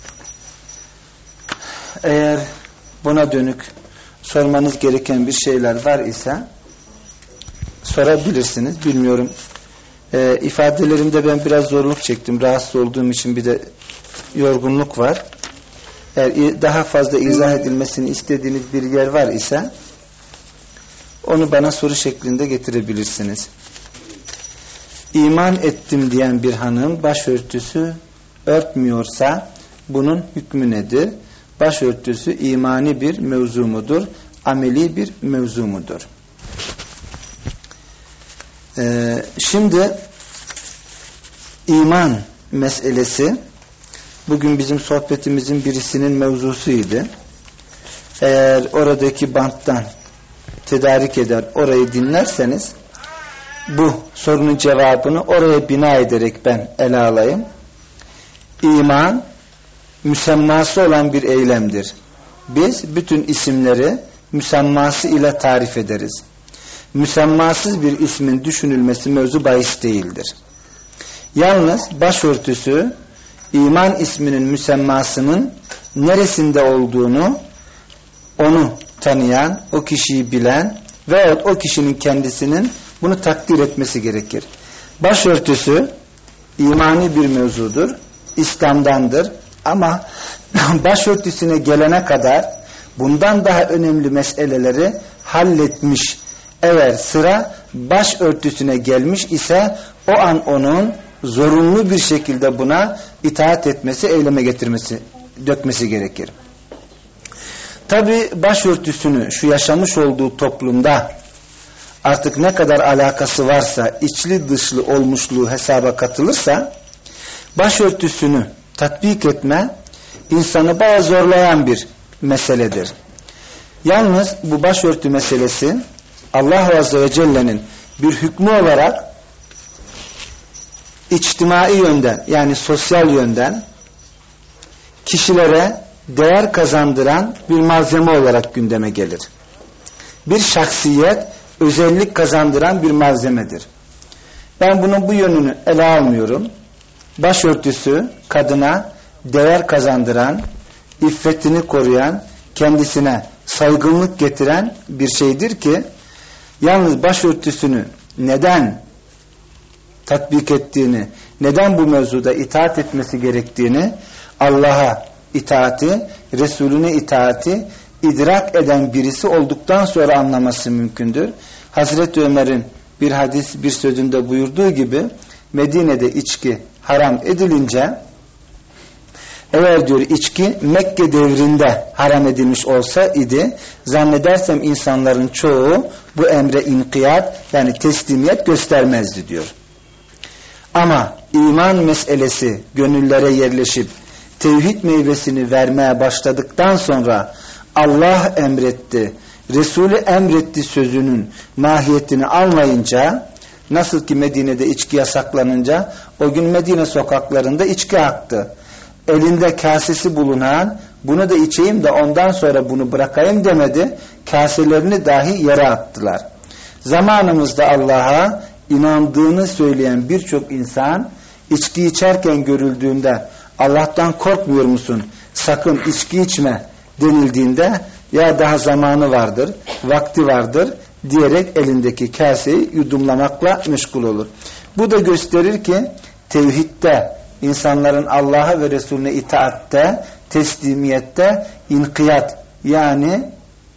Eğer buna dönük sormanız gereken bir şeyler var ise sorabilirsiniz. Bilmiyorum. E, ifadelerimde ben biraz zorluk çektim. Rahatsız olduğum için bir de yorgunluk var. Eğer daha fazla izah edilmesini istediğiniz bir yer var ise onu bana soru şeklinde getirebilirsiniz. İman ettim diyen bir hanım başörtüsü örtmüyorsa bunun hükmü nedir? Başörtüsü imani bir mevzu mudur? Ameli bir mevzu mudur? Ee, şimdi iman meselesi bugün bizim sohbetimizin birisinin mevzusuydu. Eğer oradaki banttan tedarik eder orayı dinlerseniz bu sorunun cevabını oraya bina ederek ben ele alayım. İman müsemması olan bir eylemdir. Biz bütün isimleri müsemması ile tarif ederiz. Müsemmasız bir ismin düşünülmesi mevzu bahis değildir. Yalnız başörtüsü iman isminin müsemmasının neresinde olduğunu onu tanıyan, o kişiyi bilen veyahut o kişinin kendisinin bunu takdir etmesi gerekir. Başörtüsü imani bir mevzudur, İslam'dandır ama başörtüsüne gelene kadar bundan daha önemli meseleleri halletmiş. Eğer sıra başörtüsüne gelmiş ise o an onun zorunlu bir şekilde buna itaat etmesi, eyleme getirmesi, dökmesi gerekir. Tabi başörtüsünü şu yaşamış olduğu toplumda artık ne kadar alakası varsa, içli dışlı olmuşluğu hesaba katılırsa başörtüsünü tatbik etme insanı bayağı zorlayan bir meseledir. Yalnız bu başörtü meselesi Allah Azze ve Celle'nin bir hükmü olarak içtimai yönden yani sosyal yönden kişilere değer kazandıran bir malzeme olarak gündeme gelir. Bir şahsiyet, özellik kazandıran bir malzemedir. Ben bunun bu yönünü ele almıyorum. Başörtüsü kadına değer kazandıran, iffetini koruyan, kendisine saygınlık getiren bir şeydir ki yalnız başörtüsünü neden tatbik ettiğini, neden bu mevzuda itaat etmesi gerektiğini, Allah'a itaati, Resulüne itaati idrak eden birisi olduktan sonra anlaması mümkündür. Hazreti Ömer'in bir hadis bir sözünde buyurduğu gibi Medine'de içki haram edilince, eğer diyor içki Mekke devrinde haram edilmiş olsa idi, zannedersem insanların çoğu bu emre inkiyat, yani teslimiyet göstermezdi diyor. Ama iman meselesi gönüllere yerleşip tevhid meyvesini vermeye başladıktan sonra Allah emretti, Resulü emretti sözünün mahiyetini anlayınca, nasıl ki Medine'de içki yasaklanınca o gün Medine sokaklarında içki aktı. Elinde kasesi bulunan bunu da içeyim de ondan sonra bunu bırakayım demedi. Kaselerini dahi yere attılar. Zamanımızda Allah'a inandığını söyleyen birçok insan içki içerken görüldüğünde Allah'tan korkmuyor musun? Sakın içki içme denildiğinde ya daha zamanı vardır, vakti vardır diyerek elindeki kaseyi yudumlamakla meşgul olur. Bu da gösterir ki tevhidde, insanların Allah'a ve Resulüne itaatte, teslimiyette inkiyat, yani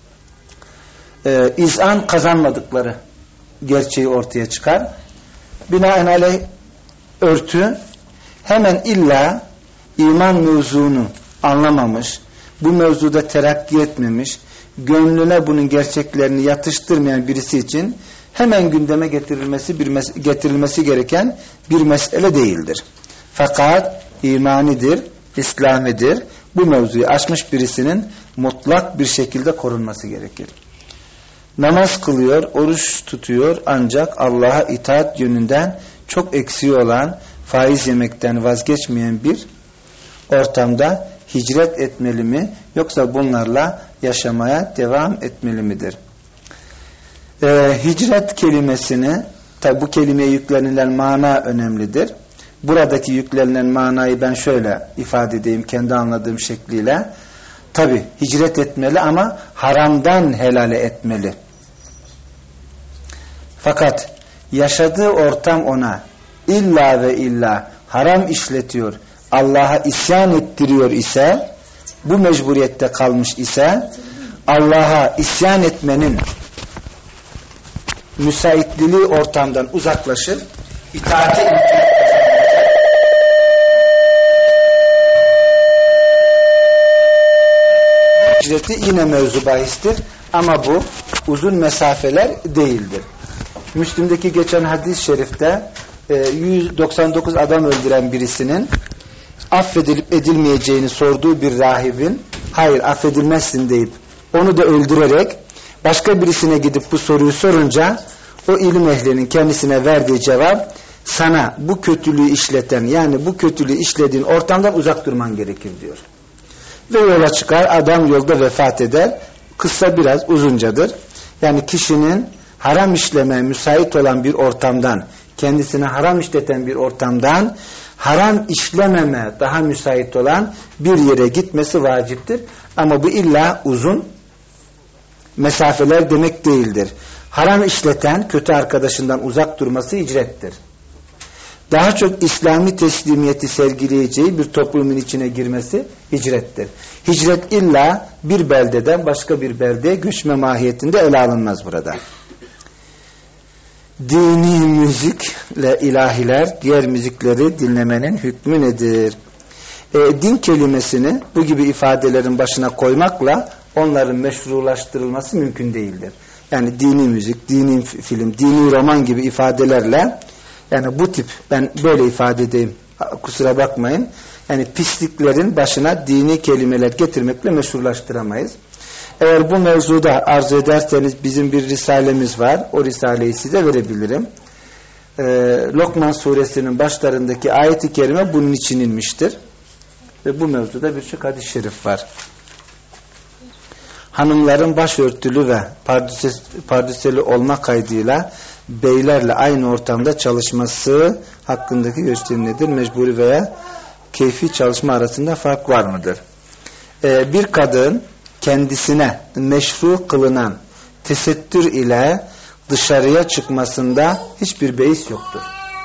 e, izan kazanmadıkları gerçeği ortaya çıkar. Binaenaleyh örtü hemen illa iman mevzunu anlamamış, bu mevzuda terakki etmemiş, gönlüne bunun gerçeklerini yatıştırmayan birisi için hemen gündeme getirilmesi bir mes- getirilmesi gereken bir mesele değildir. Fakat imanidir, İslamidir. Bu mevzuyu aşmış birisinin mutlak bir şekilde korunması gerekir. Namaz kılıyor, oruç tutuyor, ancak Allah'a itaat yönünden çok eksiği olan, faiz yemekten vazgeçmeyen bir ortamda hicret etmeli mi, yoksa bunlarla yaşamaya devam etmeli midir? Ee, hicret kelimesini, tabi bu kelimeye yüklenilen mana önemlidir. Buradaki yüklenilen manayı ben şöyle ifade edeyim kendi anladığım şekliyle. Tabi hicret etmeli ama haramdan helale etmeli. Fakat yaşadığı ortam ona illa ve illa haram işletiyor, Allah'a isyan ettiriyor ise, bu mecburiyette kalmış ise, Allah'a isyan etmenin müsaitliliği ortamdan uzaklaşır, itaate imkan hicreti yine mevzu bahistir ama bu uzun mesafeler değildir. Müslim'deki geçen hadis-i şerifte yüz doksan dokuz adam öldüren birisinin affedilip edilmeyeceğini sorduğu bir rahibin hayır affedilmezsin deyip onu da öldürerek başka birisine gidip bu soruyu sorunca o ilim ehlinin kendisine verdiği cevap, sana bu kötülüğü işleten, yani bu kötülüğü işlediğin ortamdan uzak durman gerekir diyor. Ve yola çıkar, adam yolda vefat eder. Kıssa biraz uzuncadır. Yani kişinin haram işlemeye müsait olan bir ortamdan, kendisine haram işleten bir ortamdan haram işlememe daha müsait olan bir yere gitmesi vaciptir. Ama bu illa uzun mesafeler demek değildir. Haram işleten kötü arkadaşından uzak durması hicrettir. Daha çok İslami teslimiyeti sergileyeceği bir toplumun içine girmesi hicrettir. Hicret illa bir beldeden başka bir beldeye göçme mahiyetinde ele alınmaz burada. Dini müzikle ilahiler, diğer müzikleri dinlemenin hükmü nedir? E, din kelimesini bu gibi ifadelerin başına koymakla onların meşrulaştırılması mümkün değildir. Yani dini müzik, dini film, dini roman gibi ifadelerle, yani bu tip, ben böyle ifade edeyim, kusura bakmayın, yani pisliklerin başına dini kelimeler getirmekle meşrulaştıramayız. Eğer bu mevzuda arzu ederseniz bizim bir risalemiz var, o risaleyi size verebilirim. Ee, Lokman suresinin başlarındaki ayet-i kerime bunun için inmiştir. Ve bu mevzuda birçok hadis-i şerif var. Hanımların başörtülü ve pardüses, pardüseli olma kaydıyla beylerle aynı ortamda çalışması hakkındaki gösterim nedir? Mecburi veya keyfi çalışma arasında fark var mıdır? Ee, bir kadın kendisine meşru kılınan tesettür ile dışarıya çıkmasında hiçbir beis yoktur.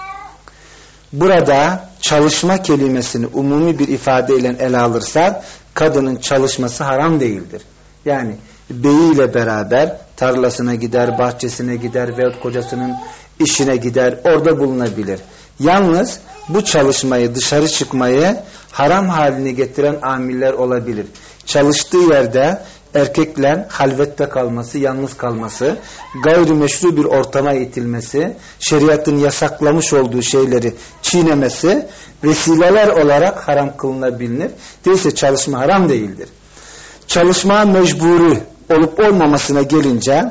Burada çalışma kelimesini umumi bir ifadeyle ele alırsak kadının çalışması haram değildir. Yani beyiyle beraber tarlasına gider, bahçesine gider veyahut kocasının işine gider, orada bulunabilir. Yalnız bu çalışmayı, dışarı çıkmayı haram haline getiren amiller olabilir. Çalıştığı yerde erkekle halvette kalması, yalnız kalması, gayrimeşru bir ortama itilmesi, şeriatın yasaklamış olduğu şeyleri çiğnemesi vesileler olarak haram kılınabilir. Değilse çalışma haram değildir. Çalışma mecburi olup olmamasına gelince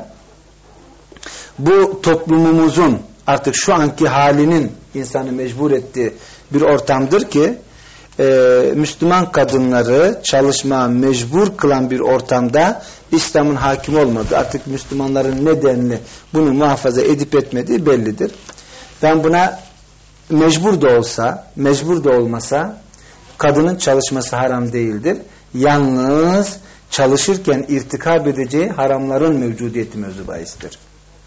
bu toplumumuzun artık şu anki halinin insanı mecbur ettiği bir ortamdır ki e, Müslüman kadınları çalışmaya mecbur kılan bir ortamda İslam'ın hakim olmadığı, artık Müslümanların nedenli bunu muhafaza edip etmediği bellidir. Ben buna mecbur da olsa, mecbur da olmasa kadının çalışması haram değildir. Yalnız çalışırken irtikab edeceği haramların mevcudiyeti mevzu bahistir.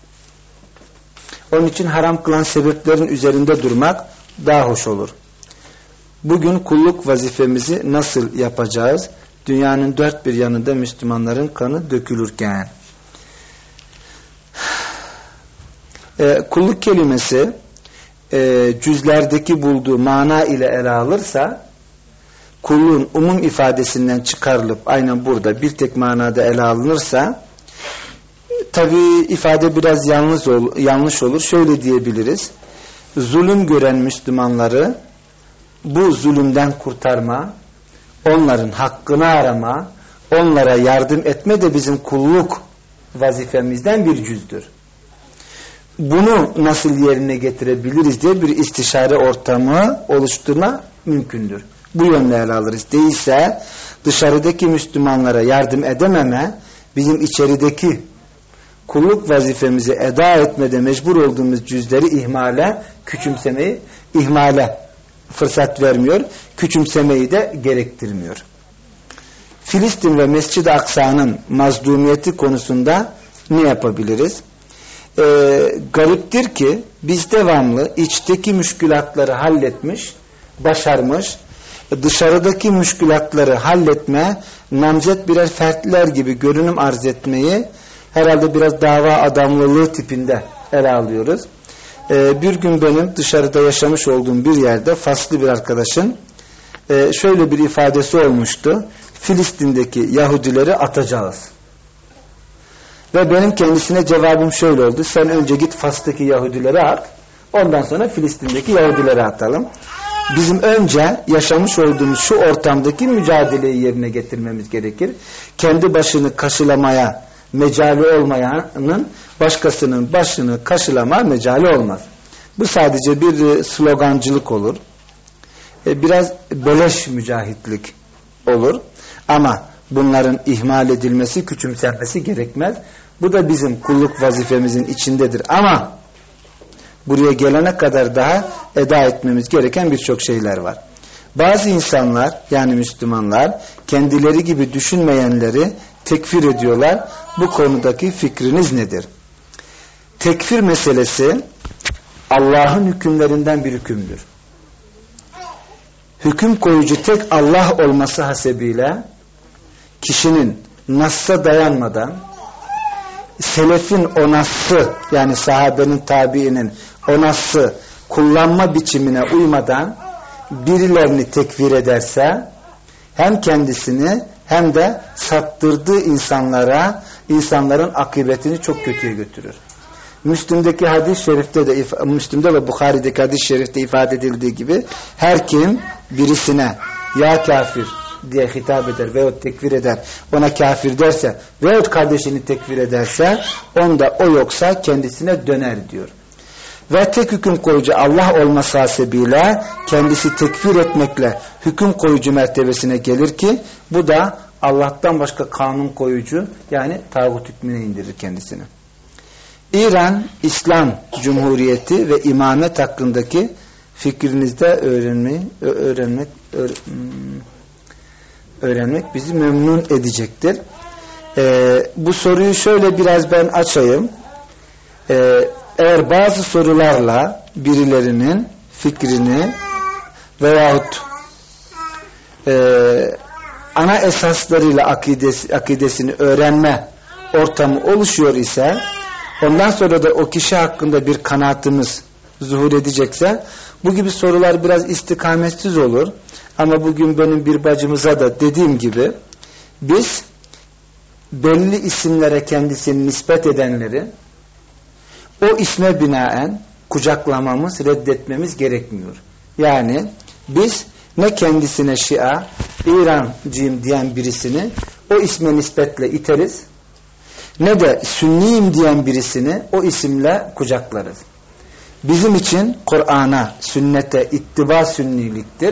Onun için haram kılan sebeplerin üzerinde durmak daha hoş olur. Bugün kulluk vazifemizi nasıl yapacağız? Dünyanın dört bir yanında Müslümanların kanı dökülürken. E, kulluk kelimesi e, cüzlerdeki bulduğu mana ile ele alırsa kulluğun umum ifadesinden çıkarılıp aynen burada bir tek manada ele alınırsa tabi ifade biraz yanlış, ol, yanlış olur. Şöyle diyebiliriz. Zulüm gören Müslümanları bu zulümden kurtarma, onların hakkını arama, onlara yardım etme de bizim kulluk vazifemizden bir cüzdür. Bunu nasıl yerine getirebiliriz diye bir istişare ortamı oluşturma mümkündür. Bu yönde ele alırız. Değilse dışarıdaki Müslümanlara yardım edememe bizim içerideki kulluk vazifemizi eda etmede mecbur olduğumuz cüzleri ihmale, küçümsemeyi ihmale fırsat vermiyor. Küçümsemeyi de gerektirmiyor. Filistin ve Mescid-i Aksa'nın mazlumiyeti konusunda ne yapabiliriz? Ee, gariptir ki biz devamlı içteki müşkülatları halletmiş, başarmış, dışarıdaki müşkülatları halletme, namzet birer fertler gibi görünüm arz etmeyi herhalde biraz dava adamlılığı tipinde ele alıyoruz. Ee, bir gün benim dışarıda yaşamış olduğum bir yerde Faslı bir arkadaşın e, şöyle bir ifadesi olmuştu. Filistin'deki Yahudileri atacağız. Ve benim kendisine cevabım şöyle oldu. Sen önce git Fas'taki Yahudileri at. Ondan sonra Filistin'deki Yahudileri atalım. Bizim önce yaşamış olduğumuz şu ortamdaki mücadeleyi yerine getirmemiz gerekir. Kendi başını kaşılamaya mecali olmayanın başkasının başını kaşılama mecali olmaz. Bu sadece bir slogancılık olur. Biraz beleş mücahitlik olur. Ama bunların ihmal edilmesi, küçümsenmesi gerekmez. Bu da bizim kulluk vazifemizin içindedir. Ama buraya gelene kadar daha eda etmemiz gereken birçok şeyler var. Bazı insanlar, yani Müslümanlar, kendileri gibi düşünmeyenleri tekfir ediyorlar. Bu konudaki fikriniz nedir? Tekfir meselesi Allah'ın hükümlerinden bir hükümdür. Hüküm koyucu tek Allah olması hasebiyle kişinin Nas'a dayanmadan, selefin o Nas'ı, yani sahabenin, tabiinin o Nas'ı kullanma biçimine uymadan birilerini tekfir ederse hem kendisini hem de sattırdığı insanlara, insanların akıbetini çok kötüye götürür. Müslim'deki hadis-i şerifte de, Müslim'de ve Bukhari'deki hadis-i şerifte ifade edildiği gibi her kim birisine ya kafir diye hitap eder veyahut tekfir eder, ona kafir derse veyahut kardeşini tekfir ederse onda o yoksa kendisine döner diyor. Ve tek hüküm koyucu Allah olması hasebiyle kendisi tekfir etmekle hüküm koyucu mertebesine gelir ki bu da Allah'tan başka kanun koyucu, yani tağut hükmüne indirir kendisini. İran İslam Cumhuriyeti ve imamet hakkındaki fikrinizde öğrenmeyi, öğrenmek öğrenmek bizi memnun edecektir. Ee, bu soruyu şöyle biraz ben açayım. Ee, eğer bazı sorularla birilerinin fikrini veyahut e, ana esaslarıyla akidesi, akidesini öğrenme ortamı oluşuyor ise, ondan sonra da o kişi hakkında bir kanaatimiz zuhur edecekse, bu gibi sorular biraz istikametsiz olur. Ama bugün benim bir bacımıza da dediğim gibi, biz belli isimlere kendisini nispet edenleri o isme binaen kucaklamamız, reddetmemiz gerekmiyor. Yani biz ne kendisine Şia, İrancıyım diyen birisini o isme nispetle iteriz, ne de Sünniyim diyen birisini o isimle kucaklarız. Bizim için Kur'an'a, sünnete ittiba sünniliktir.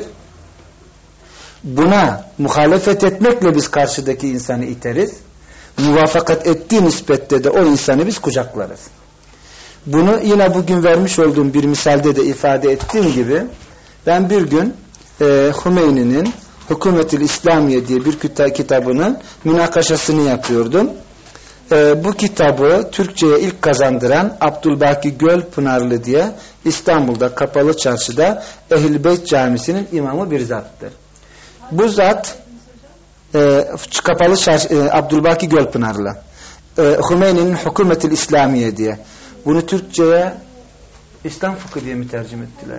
Buna muhalefet etmekle biz karşıdaki insanı iteriz. Muvafakat ettiği nispette de o insanı biz kucaklarız. Bunu yine bugün vermiş olduğum bir misalde de ifade ettiğim gibi, ben bir gün e, Hümeyni'nin Hükümetül İslamiye diye bir kitabının münakaşasını yapıyordum. E, bu kitabı Türkçe'ye ilk kazandıran Abdülbaki Gölpınarlı diye İstanbul'da Kapalı Çarşı'da Ehl-i Beyt Camisi'nin imamı bir zattır. Bu zat e, Kapalı Çarşı, e, Abdülbaki Gölpınarlı e, Hümeyni'nin Hükümetül İslamiye diye. Bunu Türkçe'ye İslam fıkı diye mi tercüme ettiler?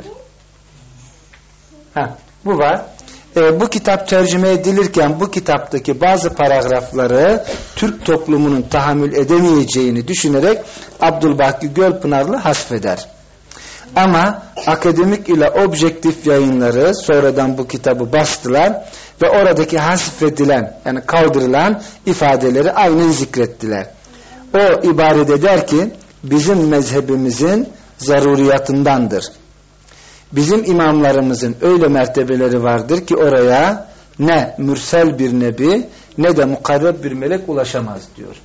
Ha, bu var. E, bu kitap tercüme edilirken bu kitaptaki bazı paragrafları Türk toplumunun tahammül edemeyeceğini düşünerek Abdülbaki Gölpınarlı hasfeder. Ama akademik ile objektif yayınları sonradan bu kitabı bastılar ve oradaki hasfedilen, yani kaldırılan ifadeleri aynen zikrettiler. O ibaret eder ki bizim mezhebimizin zaruriyatındandır. Bizim imamlarımızın öyle mertebeleri vardır ki oraya ne mürsel bir nebi ne de mukarreb bir melek ulaşamaz diyor.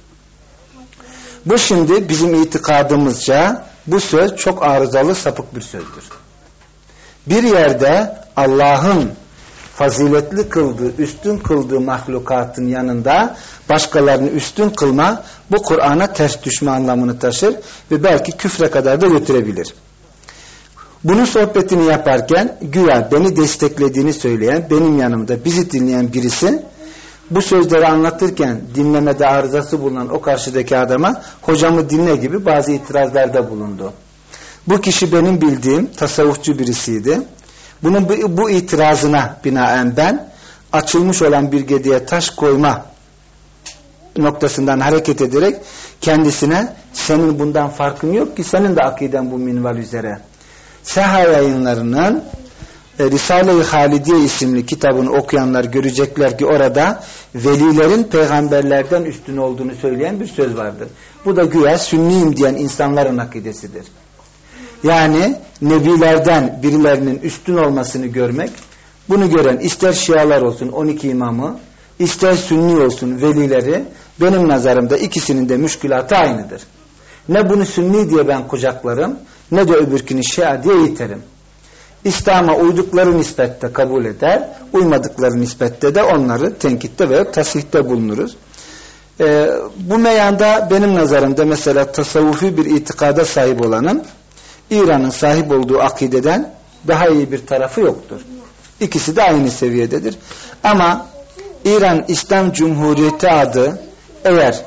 Bu şimdi bizim itikadımızca bu söz çok arızalı, sapık bir sözdür. Bir yerde Allah'ın faziletli kıldığı, üstün kıldığı mahlukatın yanında başkalarını üstün kılma, bu Kur'an'a ters düşme anlamını taşır ve belki küfre kadar da götürebilir. Bunun sohbetini yaparken güya beni desteklediğini söyleyen, benim yanımda bizi dinleyen birisi bu sözleri anlatırken dinlemede arızası bulunan o karşıdaki adama hocamı dinle gibi bazı itirazlarda bulundu. Bu kişi benim bildiğim tasavvufçu birisiydi. Bunun bu, bu itirazına binaen ben açılmış olan bir gediğe taş koyma noktasından hareket ederek kendisine senin bundan farkın yok ki, senin de akiden bu minval üzere. Seha yayınlarının e, Risale-i Halidiye isimli kitabını okuyanlar görecekler ki orada velilerin peygamberlerden üstün olduğunu söyleyen bir söz vardır. Bu da güya sünniyim diyen insanların akidesidir. Yani nebilerden birilerinin üstün olmasını görmek, bunu gören ister Şialar olsun on iki imamı, ister Sünni olsun velileri, benim nazarımda ikisinin de müşkülatı aynıdır. Ne bunu Sünni diye ben kucaklarım, ne de öbürkünü Şia diye iterim. İslam'a uydukları nispette kabul eder, uymadıkları nispette de onları tenkitte veya tasihte bulunuruz. Ee, bu meyanda benim nazarımda mesela tasavvufi bir itikada sahip olanın İran'ın sahip olduğu akideden daha iyi bir tarafı yoktur. İkisi de aynı seviyededir. Ama İran İslam Cumhuriyeti adı eğer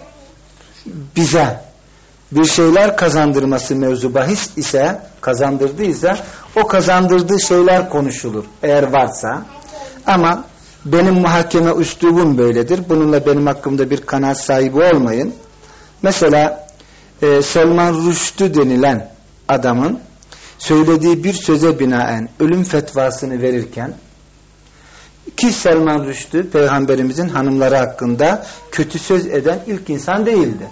bize bir şeyler kazandırması mevzu bahis ise, kazandırdıysa o kazandırdığı şeyler konuşulur eğer varsa. Ama benim muhakeme üslubum böyledir. Bununla benim hakkımda bir kanaat sahibi olmayın. Mesela e, Selman Rushdie denilen adamın söylediği bir söze binaen ölüm fetvasını verirken, ki Selman Rushdie peygamberimizin hanımları hakkında kötü söz eden ilk insan değildi.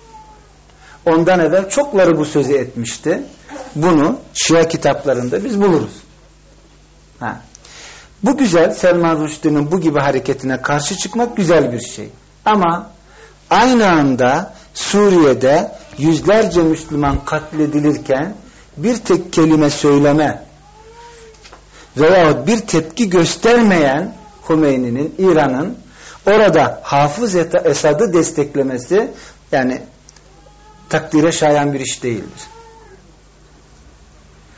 Ondan evvel çokları bu sözü etmişti. Bunu Şia kitaplarında biz buluruz. Ha. Bu güzel, Selman Rushdie'nin bu gibi hareketine karşı çıkmak güzel bir şey. Ama aynı anda Suriye'de yüzlerce Müslüman katledilirken bir tek kelime söyleme veya bir tepki göstermeyen Hümeyni'nin, İran'ın orada Hafız Esad'ı desteklemesi yani takdire şayan bir iş değildir.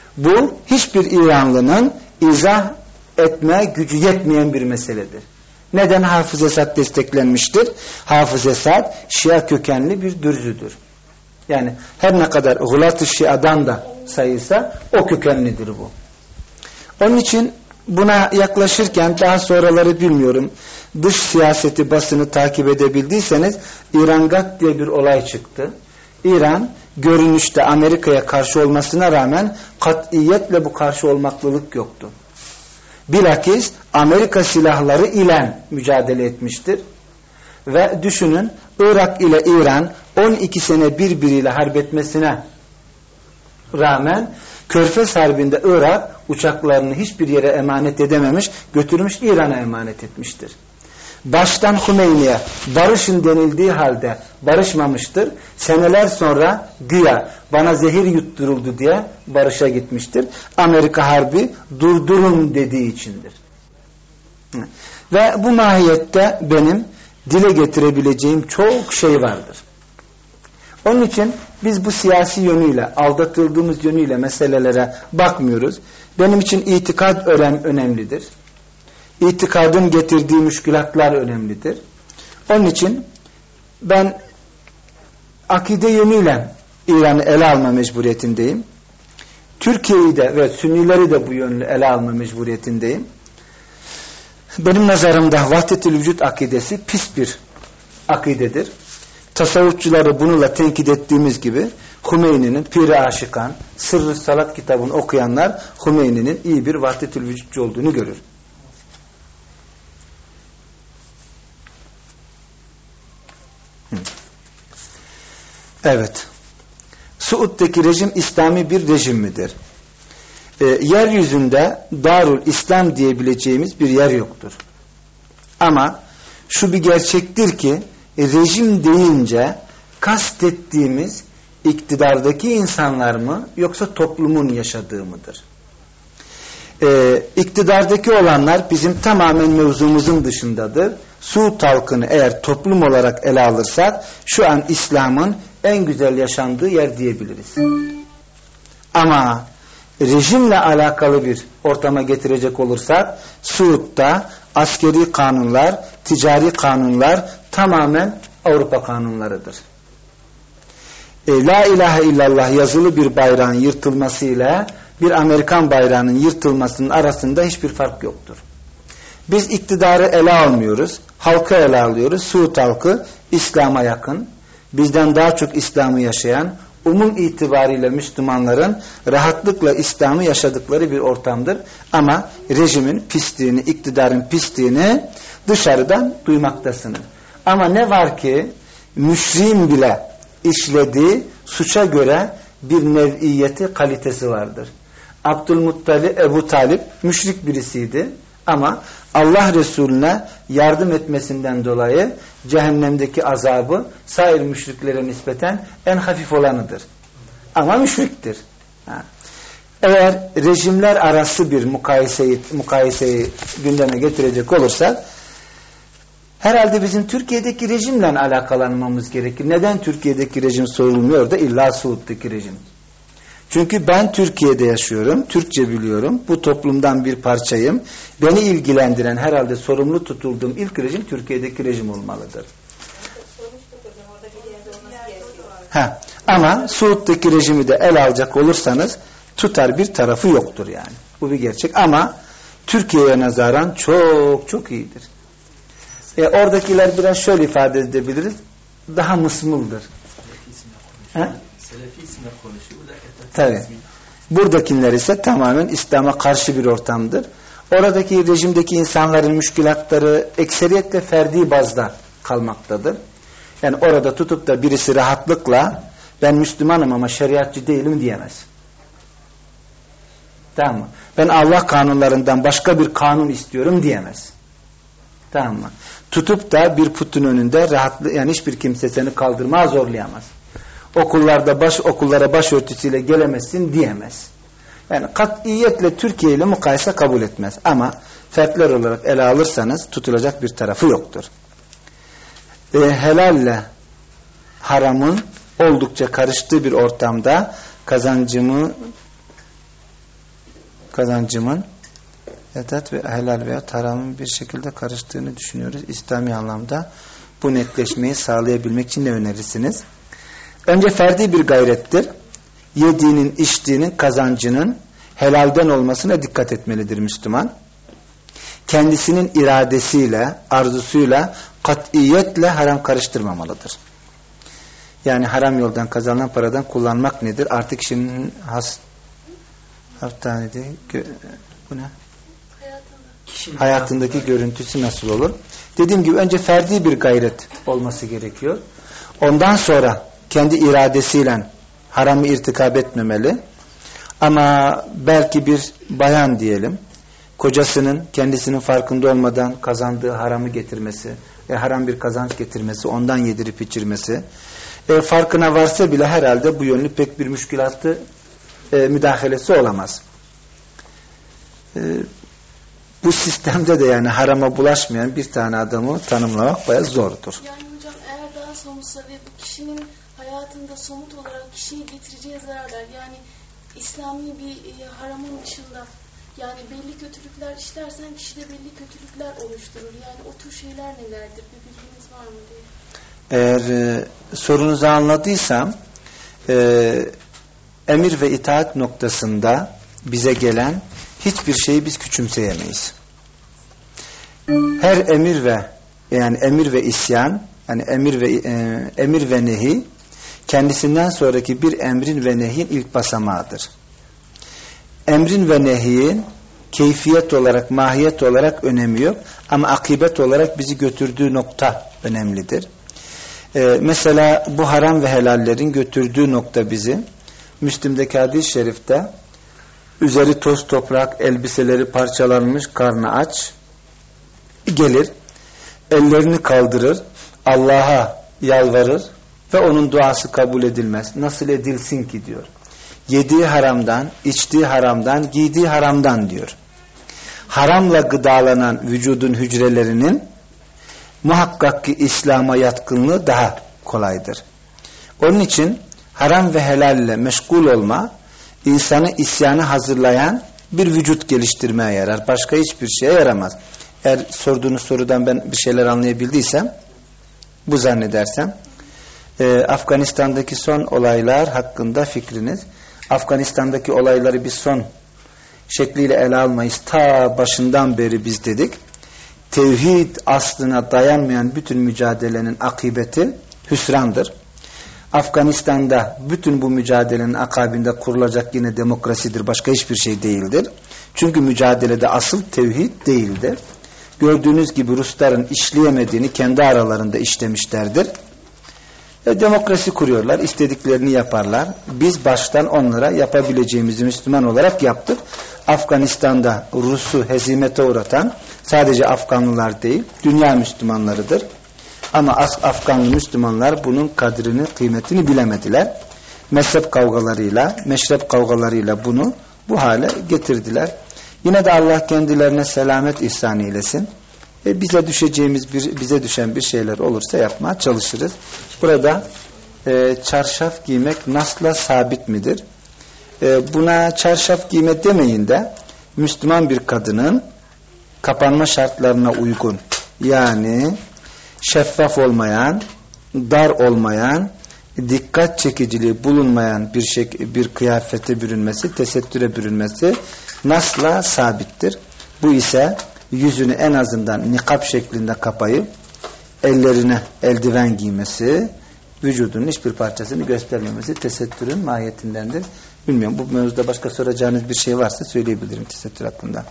Bu hiçbir İranlının izah etme gücü yetmeyen bir meseledir. Neden Hafız Esad desteklenmiştir? Hafız Esad Şia kökenli bir dürzüdür. Yani her ne kadar Gulat-ı Şia'dan da sayılsa o kökenlidir bu. Onun için buna yaklaşırken daha sonraları bilmiyorum, dış siyaseti, basını takip edebildiyseniz İran-Gat diye bir olay çıktı. İran görünüşte Amerika'ya karşı olmasına rağmen katiyetle bu karşı olmaklılık yoktu. Bilakis Amerika silahları ile mücadele etmiştir. Ve düşünün, Irak ile İran on iki sene birbiriyle harp etmesine rağmen Körfez Harbi'nde Irak uçaklarını hiçbir yere emanet edememiş, götürmüş İran'a emanet etmiştir. Baştan Hümeyni'ye barışın denildiği halde barışmamıştır. Seneler sonra güya bana zehir yutturuldu diye barışa gitmiştir. Amerika harbi durdurun dediği içindir. Ve bu mahiyette benim dile getirebileceğim çok şey vardır. Onun için biz bu siyasi yönüyle, aldatıldığımız yönüyle meselelere bakmıyoruz. Benim için itikad önemlidir. İtikadın getirdiği müşkülatlar önemlidir. Onun için ben akide yönüyle İran'ı ele alma mecburiyetindeyim. Türkiye'yi de ve Sünnileri de bu yönlü ele alma mecburiyetindeyim. Benim nazarımda Vahdetül Vücut akidesi pis bir akidedir. Tasavvufçuları bununla tenkit ettiğimiz gibi Hümeyni'nin Pir-i Aşıkan, Sırrı Salat kitabını okuyanlar Hümeyni'nin iyi bir Vahdetül Vücutçu olduğunu görür. Evet. Suud'daki rejim İslami bir rejim midir? E, yeryüzünde Darul İslam diyebileceğimiz bir yer yoktur. Ama şu bir gerçektir ki rejim deyince kastettiğimiz iktidardaki insanlar mı yoksa toplumun yaşadığı mıdır? Ee, iktidardaki olanlar bizim tamamen mevzumuzun dışındadır. Suud halkını eğer toplum olarak ele alırsak şu an İslam'ın en güzel yaşandığı yer diyebiliriz. Ama rejimle alakalı bir ortama getirecek olursak Suud'da askeri kanunlar, ticari kanunlar tamamen Avrupa kanunlarıdır. E, La ilahe illallah yazılı bir bayrağın yırtılmasıyla bir Amerikan bayrağının yırtılmasının arasında hiçbir fark yoktur. Biz iktidarı ele almıyoruz, halkı ele alıyoruz. Suud halkı İslam'a yakın, bizden daha çok İslam'ı yaşayan, umum itibariyle Müslümanların rahatlıkla İslam'ı yaşadıkları bir ortamdır. Ama rejimin pisliğini, iktidarın pisliğini dışarıdan duymaktasınız. Ama ne var ki müşriğin bile işlediği suça göre bir nev'iyeti, kalitesi vardır. Abdülmuttalip, Ebu Talip müşrik birisiydi ama Allah Resulüne yardım etmesinden dolayı cehennemdeki azabı sair müşriklere nispeten en hafif olanıdır. Ama müşriktir. Ha. Eğer rejimler arası bir mukayeseyi, mukayeseyi gündeme getirecek olursak herhalde bizim Türkiye'deki rejimle alakalanmamız gerekir. Neden Türkiye'deki rejim sorulmuyor da illa Suud'daki rejim? Çünkü ben Türkiye'de yaşıyorum, Türkçe biliyorum, bu toplumdan bir parçayım. Beni ilgilendiren, herhalde sorumlu tutulduğum ilk rejim Türkiye'deki rejim olmalıdır. Ha. Ama Suud'daki rejimi de ele alacak olursanız tutar bir tarafı yoktur yani. Bu bir gerçek ama Türkiye'ye nazaran çok çok iyidir. E, oradakiler biraz şöyle ifade edebiliriz. Daha mısmıldır. Selefisme konuşuyor. Tabii. Buradakiler ise tamamen İslam'a karşı bir ortamdır. Oradaki rejimdeki insanların müşkilatları ekseriyetle ferdi bazda kalmaktadır. Yani orada tutup da birisi rahatlıkla ben Müslümanım ama şeriatçı değilim diyemez. Tamam mı? Ben Allah kanunlarından başka bir kanun istiyorum diyemez. Tamam mı? Tutup da bir putun önünde rahatlı, yani hiçbir kimse seni kaldırmaya zorlayamaz. Okullarda baş okullara başörtüsüyle gelemezsin diyemez. Yani katiyetle Türkiye ile mukayese kabul etmez. Ama fertler olarak ele alırsanız tutulacak bir tarafı yoktur. E, helalle haramın oldukça karıştığı bir ortamda kazancımı kazancımın edat ve helal veya haramın bir şekilde karıştığını düşünüyoruz. İslami anlamda bu netleşmeyi sağlayabilmek için ne önerirsiniz? Önce ferdi bir gayrettir. Yediğinin, içtiğinin, kazancının helalden olmasına dikkat etmelidir Müslüman. Kendisinin iradesiyle, arzusuyla, katiyetle haram karıştırmamalıdır. Yani haram yoldan kazanılan paradan kullanmak nedir? Artık şimdi has hastanede bu ne? Hayatında. Hayatındaki görüntüsü nasıl olur? Dediğim gibi önce ferdi bir gayret olması gerekiyor. Ondan sonra kendi iradesiyle haramı irtikab etmemeli. Ama belki bir bayan diyelim, kocasının kendisinin farkında olmadan kazandığı haramı getirmesi ve haram bir kazanç getirmesi, ondan yedirip içirmesi, e, farkına varsa bile herhalde bu yönlü pek bir müşkilatı e, müdahalesi olamaz. E, bu sistemde de yani harama bulaşmayan bir tane adamı tanımlamak bayağı zordur. Yani hocam eğer daha somutsa ve bu kişinin hayatında somut olarak kişiye getireceği zararlar, yani İslami bir e, haramın dışında yani belli kötülükler işlersen kişide belli kötülükler oluşturur. Yani o tür şeyler nelerdir? Bir bilginiz var mı diye. Eğer e, sorunuzu anladıysam e, emir ve itaat noktasında bize gelen hiçbir şeyi biz küçümseyemeyiz. Her emir ve yani emir ve isyan, yani emir ve e, emir ve nehi kendisinden sonraki bir emrin ve nehyin ilk basamağıdır. Emrin ve nehyin keyfiyet olarak, mahiyet olarak önemi yok ama akibet olarak bizi götürdüğü nokta önemlidir. Ee, mesela bu haram ve helallerin götürdüğü nokta bizi Müslim'deki hadis-i şerifte üzeri toz toprak, elbiseleri parçalanmış, karnı aç gelir, ellerini kaldırır, Allah'a yalvarır ve onun duası kabul edilmez. Nasıl edilsin ki diyor. Yediği haramdan, içtiği haramdan, giydiği haramdan diyor. Haramla gıdalanan vücudun hücrelerinin muhakkak ki İslam'a yatkınlığı daha kolaydır. Onun için haram ve helalle meşgul olma, insanı isyana hazırlayan bir vücut geliştirmeye yarar. Başka hiçbir şeye yaramaz. Eğer sorduğunuz sorudan ben bir şeyler anlayabildiysem, bu zannedersem, e, Afganistan'daki son olaylar hakkında fikriniz, Afganistan'daki olayları biz son şekliyle ele almayız. Ta başından beri biz dedik. Tevhid aslına dayanmayan bütün mücadelenin akıbeti hüsrandır. Afganistan'da bütün bu mücadelenin akabinde kurulacak yine demokrasidir. Başka hiçbir şey değildir. Çünkü mücadelede asıl tevhid değildir. Gördüğünüz gibi Rusların işleyemediğini kendi aralarında işlemişlerdir. E, demokrasi kuruyorlar, istediklerini yaparlar. Biz baştan onlara yapabileceğimizi Müslüman olarak yaptık. Afganistan'da Rus'u hezimete uğratan sadece Afganlılar değil, dünya Müslümanlarıdır. Ama Afganlı Müslümanlar bunun kadrini, kıymetini bilemediler. Mezhep kavgalarıyla, meşrep kavgalarıyla bunu bu hale getirdiler. Yine de Allah kendilerine selamet ihsan eylesin. E bize düşeceğimiz bir, bize düşen bir şeyler olursa yapmaya çalışırız. Burada e, çarşaf giymek nasla sabit midir? E, buna çarşaf giyme demeyin de Müslüman bir kadının kapanma şartlarına uygun, yani şeffaf olmayan, dar olmayan, dikkat çekiciliği bulunmayan bir şey, bir kıyafete bürünmesi, tesettüre bürünmesi nasla sabittir. Bu ise yüzünü en azından nikap şeklinde kapayıp ellerine eldiven giymesi, vücudunun hiçbir parçasını göstermemesi tesettürün mahiyetindendir. Bilmiyorum, bu mevzuda başka soracağınız bir şey varsa söyleyebilirim tesettür hakkında.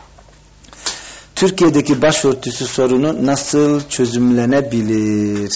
Türkiye'deki başörtüsü sorunu nasıl çözümlenebilir?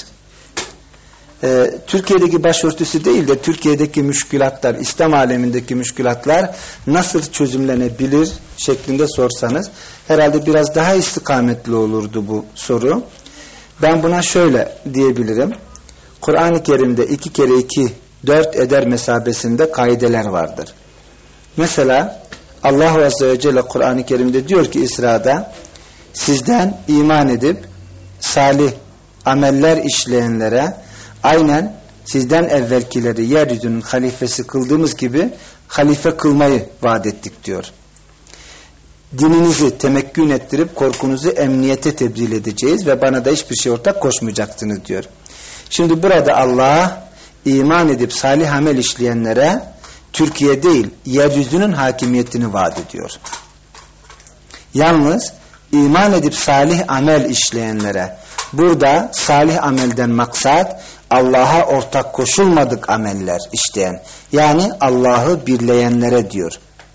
Ee, Türkiye'deki başörtüsü değil de Türkiye'deki müşkülatlar, İslam alemindeki müşkülatlar nasıl çözümlenebilir şeklinde sorsanız herhalde biraz daha istikametli olurdu bu soru. Ben buna şöyle diyebilirim. Kur'an-ı Kerim'de iki kere iki dört eder mesabesinde kaideler vardır. Mesela Allah Azze ve Celle Kur'an-ı Kerim'de diyor ki İsra'da, sizden iman edip salih ameller işleyenlere aynen sizden evvelkileri yeryüzünün halifesi kıldığımız gibi halife kılmayı vaat ettik diyor. dininizi temekkün ettirip korkunuzu emniyete tebdil edeceğiz ve bana da hiçbir şey ortak koşmayacaksınız diyor. Şimdi burada Allah iman edip salih amel işleyenlere Türkiye değil yeryüzünün hakimiyetini vaat ediyor. Yalnız iman edip salih amel işleyenlere, burada salih amelden maksat Allah'a ortak koşulmadık ameller işleyen, yani Allah'ı birleyenlere diyor.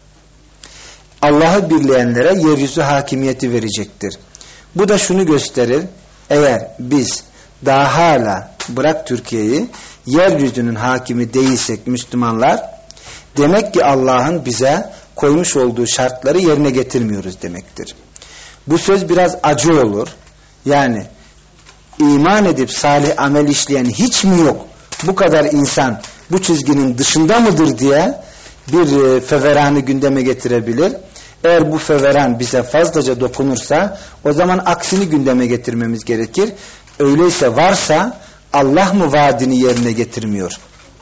Allah'ı birleyenlere yeryüzü hakimiyeti verecektir. Bu da şunu gösterir: eğer biz daha hala bırak Türkiye'yi yeryüzünün hakimi değilsek Müslümanlar, demek ki Allah'ın bize koymuş olduğu şartları yerine getirmiyoruz demektir. Bu söz biraz acı olur. Yani iman edip salih amel işleyen hiç mi yok? Bu kadar insan bu çizginin dışında mıdır diye bir feveranı gündeme getirebilir. Eğer bu feveran bize fazlaca dokunursa o zaman aksini gündeme getirmemiz gerekir. Öyleyse varsa Allah mı vaadini yerine getirmiyor?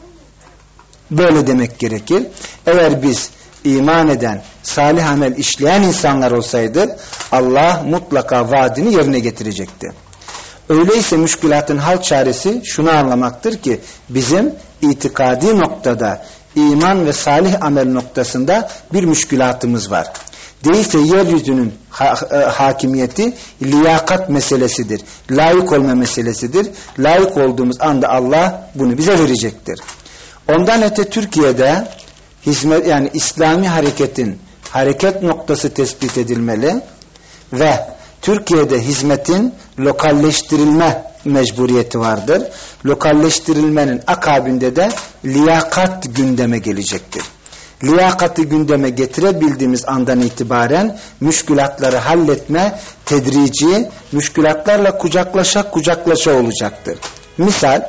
Böyle demek gerekir. Eğer biz iman eden, salih amel işleyen insanlar olsaydı Allah mutlaka vaadini yerine getirecekti. Öyleyse müşkülatın hal çaresi şunu anlamaktır ki bizim itikadi noktada, iman ve salih amel noktasında bir müşkülatımız var. Değilse yeryüzünün ha hakimiyeti liyakat meselesidir. Layık olma meselesidir. Layık olduğumuz anda Allah bunu bize verecektir. Ondan öte Türkiye'de hizmet, yani İslami hareketin hareket noktası tespit edilmeli ve Türkiye'de hizmetin lokalleştirilme mecburiyeti vardır. Lokalleştirilmenin akabinde de liyakat gündeme gelecektir. Liyakati gündeme getirebildiğimiz andan itibaren müşkülatları halletme tedrici, müşkülatlarla kucaklaşa kucaklaşa olacaktır. Misal,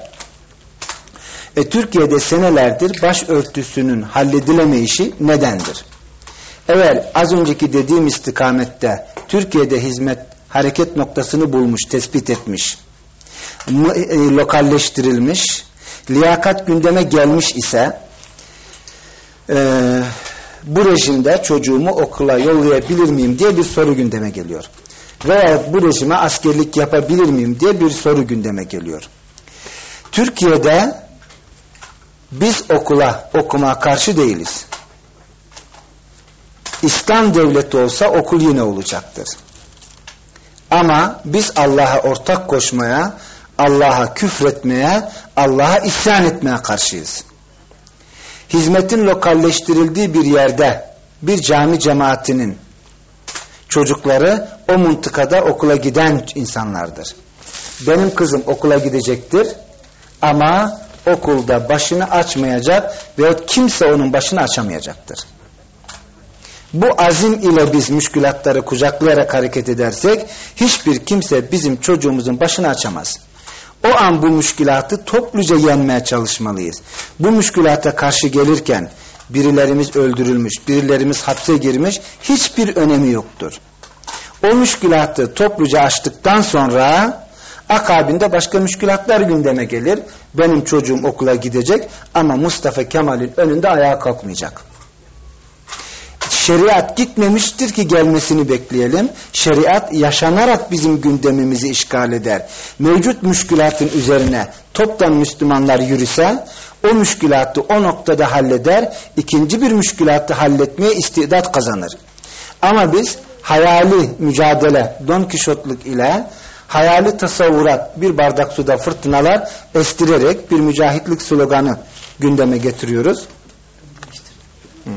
e, Türkiye'de senelerdir başörtüsünün halledilemeyişi nedendir? Eğer az önceki dediğim istikamette Türkiye'de hizmet hareket noktasını bulmuş, tespit etmiş, e, lokalleştirilmiş, liyakat gündeme gelmiş ise Ee, bu rejimde çocuğumu okula yollayabilir miyim diye bir soru gündeme geliyor. Veya bu rejime askerlik yapabilir miyim diye bir soru gündeme geliyor. Türkiye'de biz okula, okumaya karşı değiliz. İslam devleti olsa okul yine olacaktır. Ama biz Allah'a ortak koşmaya, Allah'a küfretmeye, Allah'a isyan etmeye karşıyız. Hizmetin lokalleştirildiği bir yerde bir cami cemaatinin çocukları o mıntıkada okula giden insanlardır. Benim kızım okula gidecektir ama okulda başını açmayacak veyahut kimse onun başını açamayacaktır. Bu azim ile biz müşkülatları kucaklayarak hareket edersek hiçbir kimse bizim çocuğumuzun başını açamaz. O an bu müşkülatı topluca yenmeye çalışmalıyız. Bu müşkülata karşı gelirken birilerimiz öldürülmüş, birilerimiz hapse girmiş, hiçbir önemi yoktur. O müşkülatı topluca açtıktan sonra akabinde başka müşkülatlar gündeme gelir. Benim çocuğum okula gidecek ama Mustafa Kemal'in önünde ayağa kalkmayacak. Şeriat gitmemiştir ki gelmesini bekleyelim. Şeriat yaşanarak bizim gündemimizi işgal eder. Mevcut müşkülatın üzerine toptan Müslümanlar yürüse o müşkülatı o noktada halleder, ikinci bir müşkülatı halletmeye istidat kazanır. Ama biz hayali mücadele, Don Kişotluk ile hayali tasavvurat, bir bardak suda fırtınalar estirerek bir mücahitlik sloganı gündeme getiriyoruz. Hı.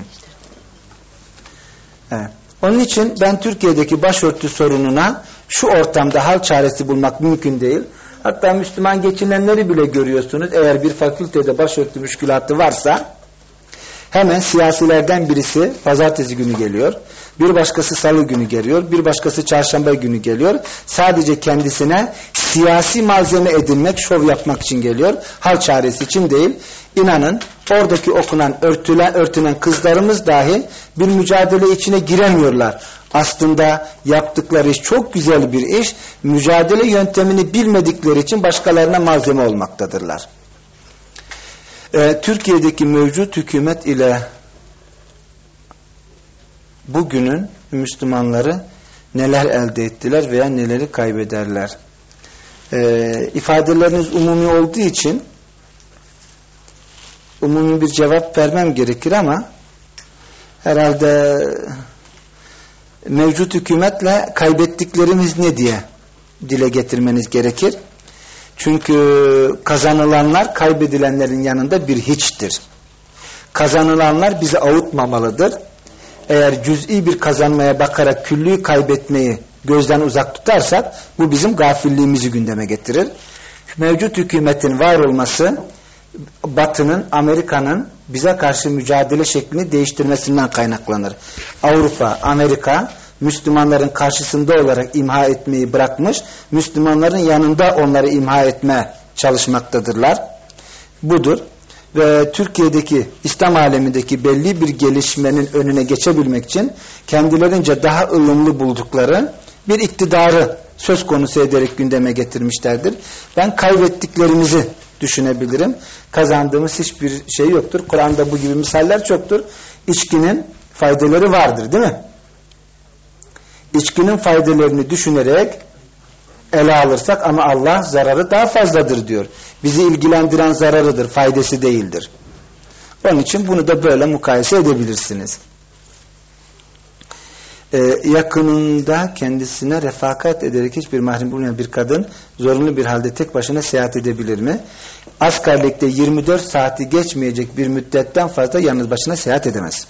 Evet. Onun için ben Türkiye'deki başörtü sorununa şu ortamda hal çaresi bulmak mümkün değil. Hatta Müslüman geçinenleri bile görüyorsunuz. Eğer bir fakültede başörtü müşkülatı varsa hemen siyasilerden birisi pazartesi günü geliyor. Bir başkası salı günü geliyor. Bir başkası çarşamba günü geliyor. Sadece kendisine siyasi malzeme edinmek, şov yapmak için geliyor. Hal çaresi için değil. İnanın oradaki okunan, örtülen, örtünen kızlarımız dahi bir mücadele içine giremiyorlar. Aslında yaptıkları iş çok güzel bir iş. Mücadele yöntemini bilmedikleri için başkalarına malzeme olmaktadırlar. Ee, Türkiye'deki mevcut hükümet ile bugünün Müslümanları neler elde ettiler veya neleri kaybederler? Ee, ifadeleriniz umumi olduğu için umumi bir cevap vermem gerekir ama herhalde mevcut hükümetle kaybettiklerimiz ne diye dile getirmeniz gerekir. Çünkü kazanılanlar kaybedilenlerin yanında bir hiçtir. Kazanılanlar bizi avutmamalıdır. Eğer cüz'i bir kazanmaya bakarak külliyi kaybetmeyi gözden uzak tutarsak bu bizim gafilliğimizi gündeme getirir. Mevcut hükümetin var olması Batı'nın, Amerika'nın bize karşı mücadele şeklini değiştirmesinden kaynaklanır. Avrupa, Amerika Müslümanların karşısında olarak imha etmeyi bırakmış, Müslümanların yanında onları imha etme çalışmaktadırlar. Budur. Ve Türkiye'deki, İslam alemindeki belli bir gelişmenin önüne geçebilmek için kendilerince daha ılımlı buldukları bir iktidarı söz konusu ederek gündeme getirmişlerdir. Ben kaybettiklerimizi düşünebilirim. Kazandığımız hiçbir şey yoktur. Kur'an'da bu gibi misaller çoktur. İçkinin faydaları vardır, değil mi? İçkinin faydalarını düşünerek ele alırsak ama Allah zararı daha fazladır diyor. Bizi ilgilendiren zararıdır, faydası değildir. Onun için bunu da böyle mukayese edebilirsiniz. Ee, yakınında kendisine refakat ederek hiçbir mahrem bulmayan bir kadın zorunlu bir halde tek başına seyahat edebilir mi? Askerlikte yirmi dört saati geçmeyecek bir müddetten fazla yalnız başına seyahat edemez.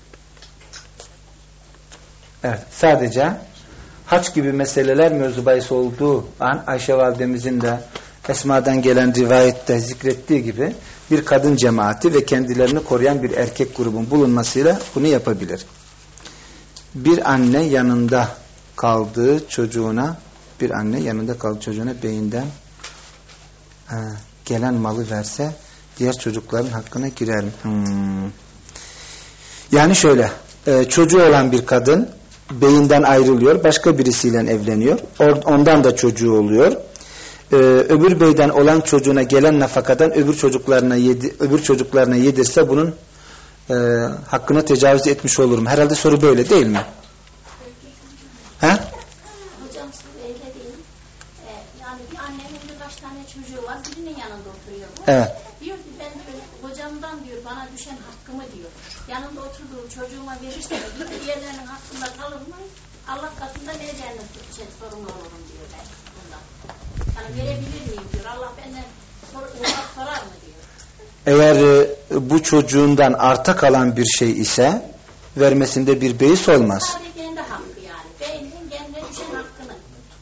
Evet, sadece hac gibi meseleler mevzu bahis olduğu an Ayşe validemizin de Esma'dan gelen rivayette zikrettiği gibi bir kadın cemaati ve kendilerini koruyan bir erkek grubun bulunmasıyla bunu yapabilir. Bir anne yanında kaldığı çocuğuna bir anne yanında kaldığı çocuğuna beyinden e, gelen malı verse diğer çocukların hakkına girer mi? Hmm. Yani şöyle e, çocuğu olan bir kadın beyinden ayrılıyor, başka birisiyle evleniyor. Ondan da çocuğu oluyor. Ee, öbür beyden olan çocuğuna gelen nafakadan öbür çocuklarına yedi, öbür çocuklarına yedirse bunun e, hakkına tecavüz etmiş olurum. Herhalde soru böyle değil mi? He? Hocam öyle değil. Ee, yani bir annenin birkaç tane çocuğu var, birinin yanında oturuyor. Evet. Diyor ki ben hocamdan diyor bana düşen hakkımı diyor. Yanında oturduğum çocuğuma verirse diğerlerinin hakkında kalır mı? Allah katında ne cennet şey, sorumlu olurum diyor ben bundan. Yani verebilir miyim diyor. Allah benden sor, sorar mı diyor. Eğer e, bu çocuğundan arta kalan bir şey ise vermesinde bir beis olmaz. Sadece kendi hakkı yani. Beynin kendine düşen hakkını.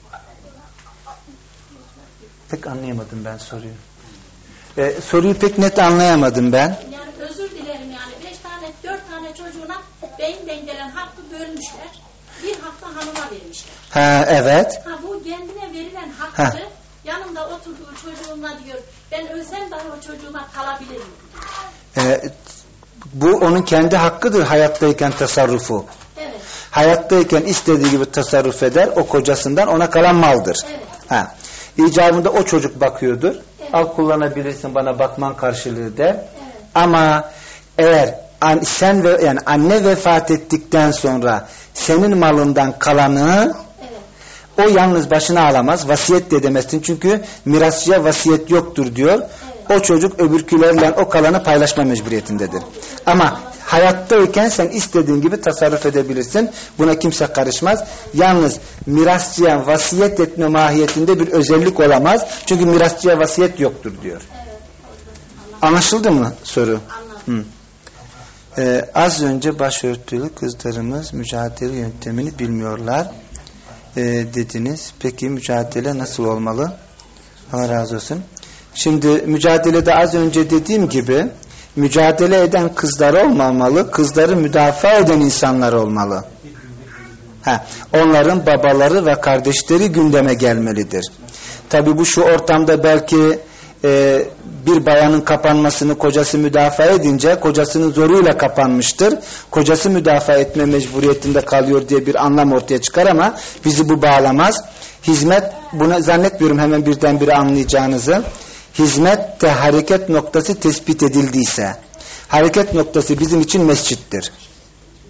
Pek anlayamadım ben soruyu. E, soruyu pek net anlayamadım ben. Yani özür dilerim yani. Beş tane, dört tane çocuğuna beyinden gelen hakkı bölmüşler. Bir hakkı hanıma vermişler. Ha, evet. Ha, bu kendine verilen hakkı ha. Yanında oturduğu çocuğuna diyor ben ölsem dahi o çocuğuma kalabilir mi? E, bu onun kendi hakkıdır hayattayken tasarrufu. Evet. Hayattayken istediği gibi tasarruf eder. O kocasından ona kalan maldır. Evet. Ha. İcabında o çocuk bakıyordur. Evet. Al kullanabilirsin bana bakman karşılığı der. Evet. Ama eğer an, sen ve yani anne vefat ettikten sonra senin malından kalanı evet. O yalnız başına alamaz. Vasiyet de edemezsin. Çünkü mirasçıya vasiyet yoktur diyor. Evet. O çocuk öbürkülerle o kalanı paylaşma mecburiyetindedir. Evet. Ama hayattayken sen istediğin gibi tasarruf edebilirsin. Buna kimse karışmaz. Yalnız mirasçıya vasiyet etme mahiyetinde bir özellik olamaz. Çünkü mirasçıya vasiyet yoktur diyor. Evet. Anlaşıldı mı soru? Anladım. Ee, az önce başörtülü kızlarımız mücadele yöntemini bilmiyorlar ee, dediniz. Peki mücadele nasıl olmalı? Allah razı olsun. Şimdi mücadelede az önce dediğim gibi mücadele eden kızlar olmamalı, kızları müdafaa eden insanlar olmalı. Ha, onların babaları ve kardeşleri gündeme gelmelidir. Tabi bu şu ortamda belki e, bir bayanın kapanmasını kocası müdafaa edince kocasının zoruyla kapanmıştır. Kocası müdafaa etme mecburiyetinde kalıyor diye bir anlam ortaya çıkar ama bizi bu bağlamaz. Hizmet, bunu zannetmiyorum hemen birdenbire anlayacağınızı. Hizmette hareket noktası tespit edildiyse, hareket noktası bizim için mescittir.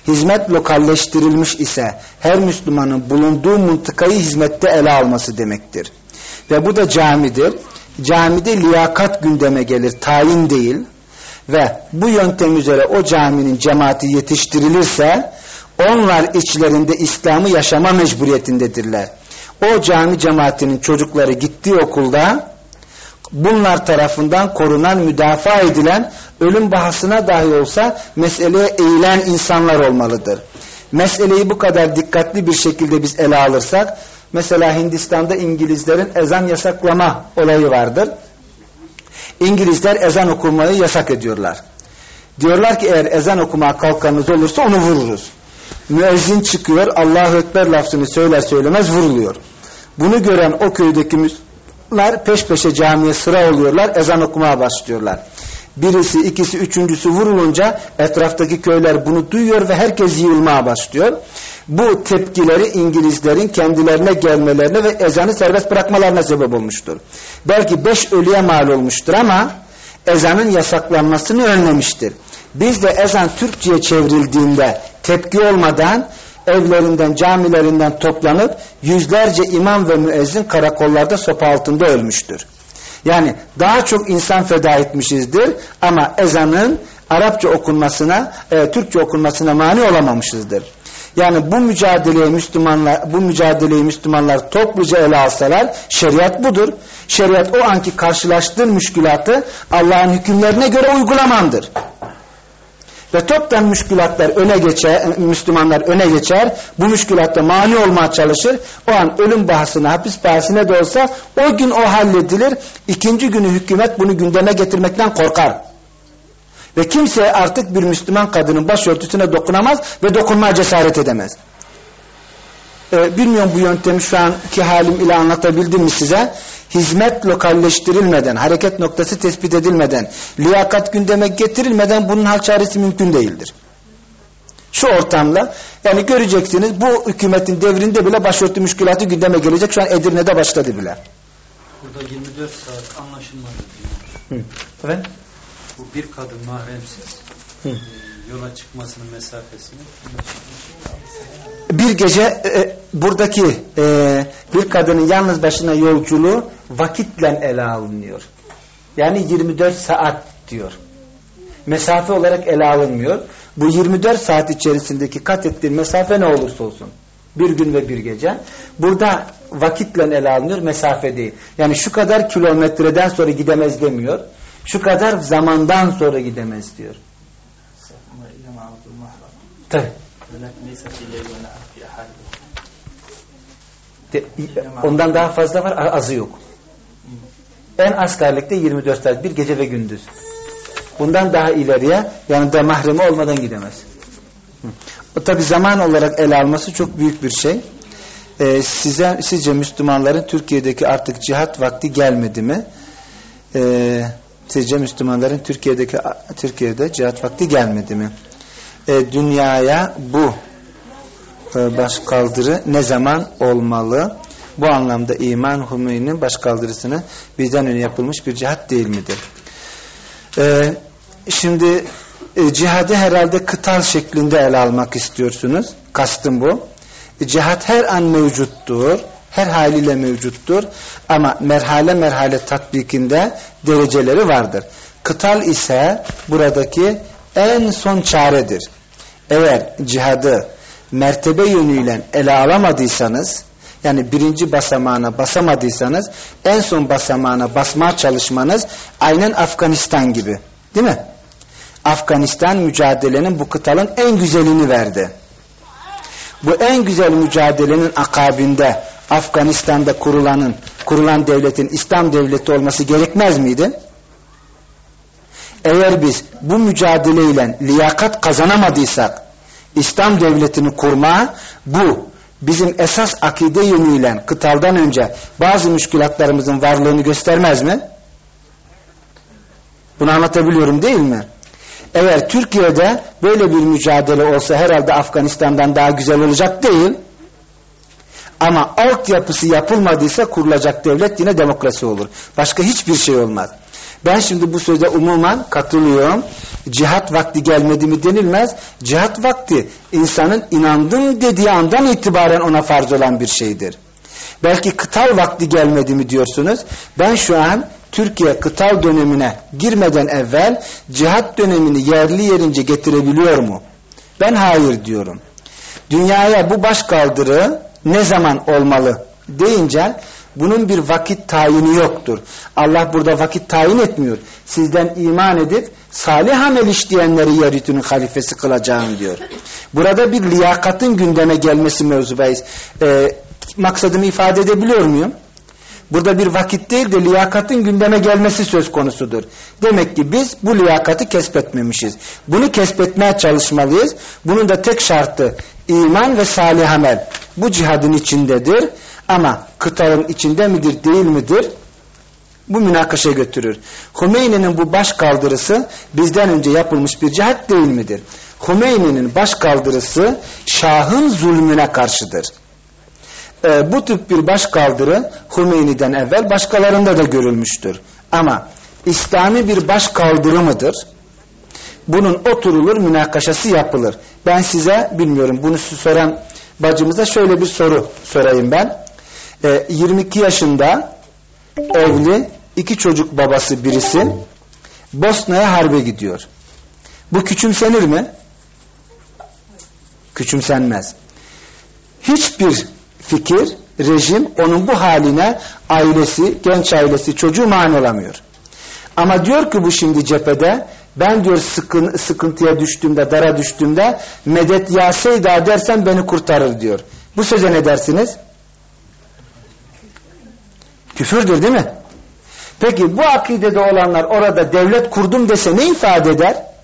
hizmet lokalleştirilmiş ise her Müslümanın bulunduğu mıntıkayı hizmette ele alması demektir. Ve bu da camidir. Camide liyakat gündeme gelir, tayin değil. Ve bu yöntem üzere o caminin cemaati yetiştirilirse onlar içlerinde İslam'ı yaşama mecburiyetindedirler. O cami cemaatinin çocukları gittiği okulda bunlar tarafından korunan, müdafaa edilen, ölüm bahasına dahi olsa meseleye eğilen insanlar olmalıdır. Meseleyi bu kadar dikkatli bir şekilde biz ele alırsak, mesela Hindistan'da İngilizlerin ezan yasaklama olayı vardır. İngilizler ezan okumayı yasak ediyorlar. Diyorlar ki eğer ezan okumaya kalkanınız olursa onu vururuz. Müezzin çıkıyor, Allahu Ekber lafzını söyler söylemez vuruluyor. Bunu gören o köydeki Müslümanlar peş peşe camiye sıra oluyorlar, ezan okumaya başlıyorlar. Birisi, ikisi, üçüncüsü vurulunca etraftaki köyler bunu duyuyor ve herkes yığılmaya başlıyor. Bu tepkileri İngilizlerin kendilerine gelmelerine ve ezanı serbest bırakmalarına sebep olmuştur. Belki beş ölüye mal olmuştur ama ezanın yasaklanmasını önlemiştir. Biz de ezan Türkçe'ye çevrildiğinde tepki olmadan evlerinden, camilerinden toplanıp yüzlerce imam ve müezzin karakollarda sopa altında ölmüştür. Yani daha çok insan feda etmişizdir ama ezanın Arapça okunmasına, e, Türkçe okunmasına mani olamamışızdır. Yani bu mücadeleyi Müslümanlar, bu mücadeleyi Müslümanlar topluca ele alsalar şeriat budur. Şeriat o anki karşılaştığın müşkülatı Allah'ın hükümlerine göre uygulamandır. Ve toptan müşkülatlar öne geçer, Müslümanlar öne geçer, bu müşkülatta mani olmaya çalışır. O an ölüm bahasına, hapis bahasına da olsa o gün o halledilir. İkinci günü hükümet bunu gündeme getirmekten korkar. Ve kimse artık bir Müslüman kadının başörtüsüne dokunamaz ve dokunmaya cesaret edemez. Ee, bilmiyorum bu yöntemi şu anki halim ile anlatabildim mi size? Hizmet lokalleştirilmeden, hareket noktası tespit edilmeden, liyakat gündeme getirilmeden bunun hal çaresi mümkün değildir. Şu ortamda, yani göreceksiniz bu hükümetin devrinde bile başörtü müşkülatı gündeme gelecek. Şu an Edirne'de başladı bile. Burada yirmi dört saat anlaşılmadı diyor. Evet. Bu bir kadın mahremsiz Hı. E, yola çıkmasının mesafesini bir gece e, buradaki e, bir kadının yalnız başına yolculuğu vakitle ele alınıyor. Yani yirmi dört saat diyor. Mesafe olarak ele alınmıyor. Bu yirmi dört saat içerisindeki kat ettiğin mesafe ne olursa olsun. Bir gün ve bir gece. Burada vakitle ele alınıyor, mesafe değil. Yani şu kadar kilometreden sonra gidemez demiyor. Şu kadar zamandan sonra gidemez diyor. Tabii. De, ondan daha fazla var, azı yok. En askerlikte yirmi dört saat, bir gece ve gündüz. Bundan daha ileriye yanında mahremi olmadan gidemez. O tabi zaman olarak ele alması çok büyük bir şey. Ee, size, sizce Müslümanların Türkiye'deki artık cihat vakti gelmedi mi? Ee, sizce Müslümanların Türkiye'deki Türkiye'de cihat vakti gelmedi mi? Ee, dünyaya bu e, başkaldırı ne zaman olmalı? Bu anlamda İmam Hümeyni'nin başkaldırısını bizden önce yapılmış bir cihat değil midir? Ee, şimdi e, cihadı herhalde kıtal şeklinde ele almak istiyorsunuz. Kastım bu. E, cihat her an mevcuttur. Her haliyle mevcuttur. Ama merhale merhale tatbikinde dereceleri vardır. Kıtal ise buradaki en son çaredir. Eğer cihadı mertebe yönüyle ele alamadıysanız, yani birinci basamağına basamadıysanız, en son basamağına basmaya çalışmanız aynen Afganistan gibi. Değil mi? Afganistan mücadelenin bu kıtalın en güzelini verdi. Bu en güzel mücadelenin akabinde Afganistan'da kurulanın, kurulan devletin İslam devleti olması gerekmez miydi? Eğer biz bu mücadeleyle liyakat kazanamadıysak İslam devletini kurma, bu bizim esas akide yönüyle kıtaldan önce bazı müşkülatlarımızın varlığını göstermez mi? Bunu anlatabiliyorum değil mi? Eğer Türkiye'de böyle bir mücadele olsa herhalde Afganistan'dan daha güzel olacak değil. Ama altyapısı yapılmadıysa kurulacak devlet yine demokrasi olur. Başka hiçbir şey olmaz. Ben şimdi bu söze umuman katılıyorum. Cihat vakti gelmedi mi denilmez. Cihat vakti insanın inandım dediği andan itibaren ona farz olan bir şeydir. Belki kıtal vakti gelmedi mi diyorsunuz. Ben şu an Türkiye kıtal dönemine girmeden evvel cihat dönemini yerli yerince getirebiliyor mu? Ben hayır diyorum. Dünyaya bu başkaldırı ne zaman olmalı deyince bunun bir vakit tayini yoktur. Allah burada vakit tayin etmiyor. Sizden iman edip salih amel işleyenleri yeryüzünün halifesi kılacağım diyor. Burada bir liyakatın gündeme gelmesi mevzu bahis. Ee, maksadımı ifade edebiliyor muyum? Burada bir vakit değil de liyakatın gündeme gelmesi söz konusudur. Demek ki biz bu liyakatı kesbetmemişiz. Bunu kesbetmeye çalışmalıyız. Bunun da tek şartı iman ve salih amel. Bu cihadın içindedir. Ama kıtalın içinde midir değil midir? Bu münakaşa götürür. Hümeyni'nin bu baş kaldırısı bizden önce yapılmış bir cihat değil midir? Hümeyni'nin baş kaldırısı Şah'ın zulmüne karşıdır. Ee, bu tip bir baş kaldırı Hümeyni'den evvel başkalarında da görülmüştür. Ama İslami bir baş kaldırı mıdır? Bunun oturulur, münakaşası yapılır. Ben size bilmiyorum bunu soran bacımıza şöyle bir soru sorayım ben. Ee, yirmi iki yaşında evli iki çocuk babası birisi Bosna'ya harbe gidiyor. Bu küçümsenir mi? Küçümsenmez. Hiçbir fikir, rejim onun bu haline ailesi, genç ailesi, çocuğu mani olamıyor. Ama diyor ki bu şimdi cephede ben diyor sıkın, sıkıntıya düştüğümde, dara düştüğümde medet ya seyda dersen beni kurtarır diyor. Bu söze ne dersiniz? Küfürdür değil mi? Peki bu akidede olanlar orada devlet kurdum dese ne ifade eder?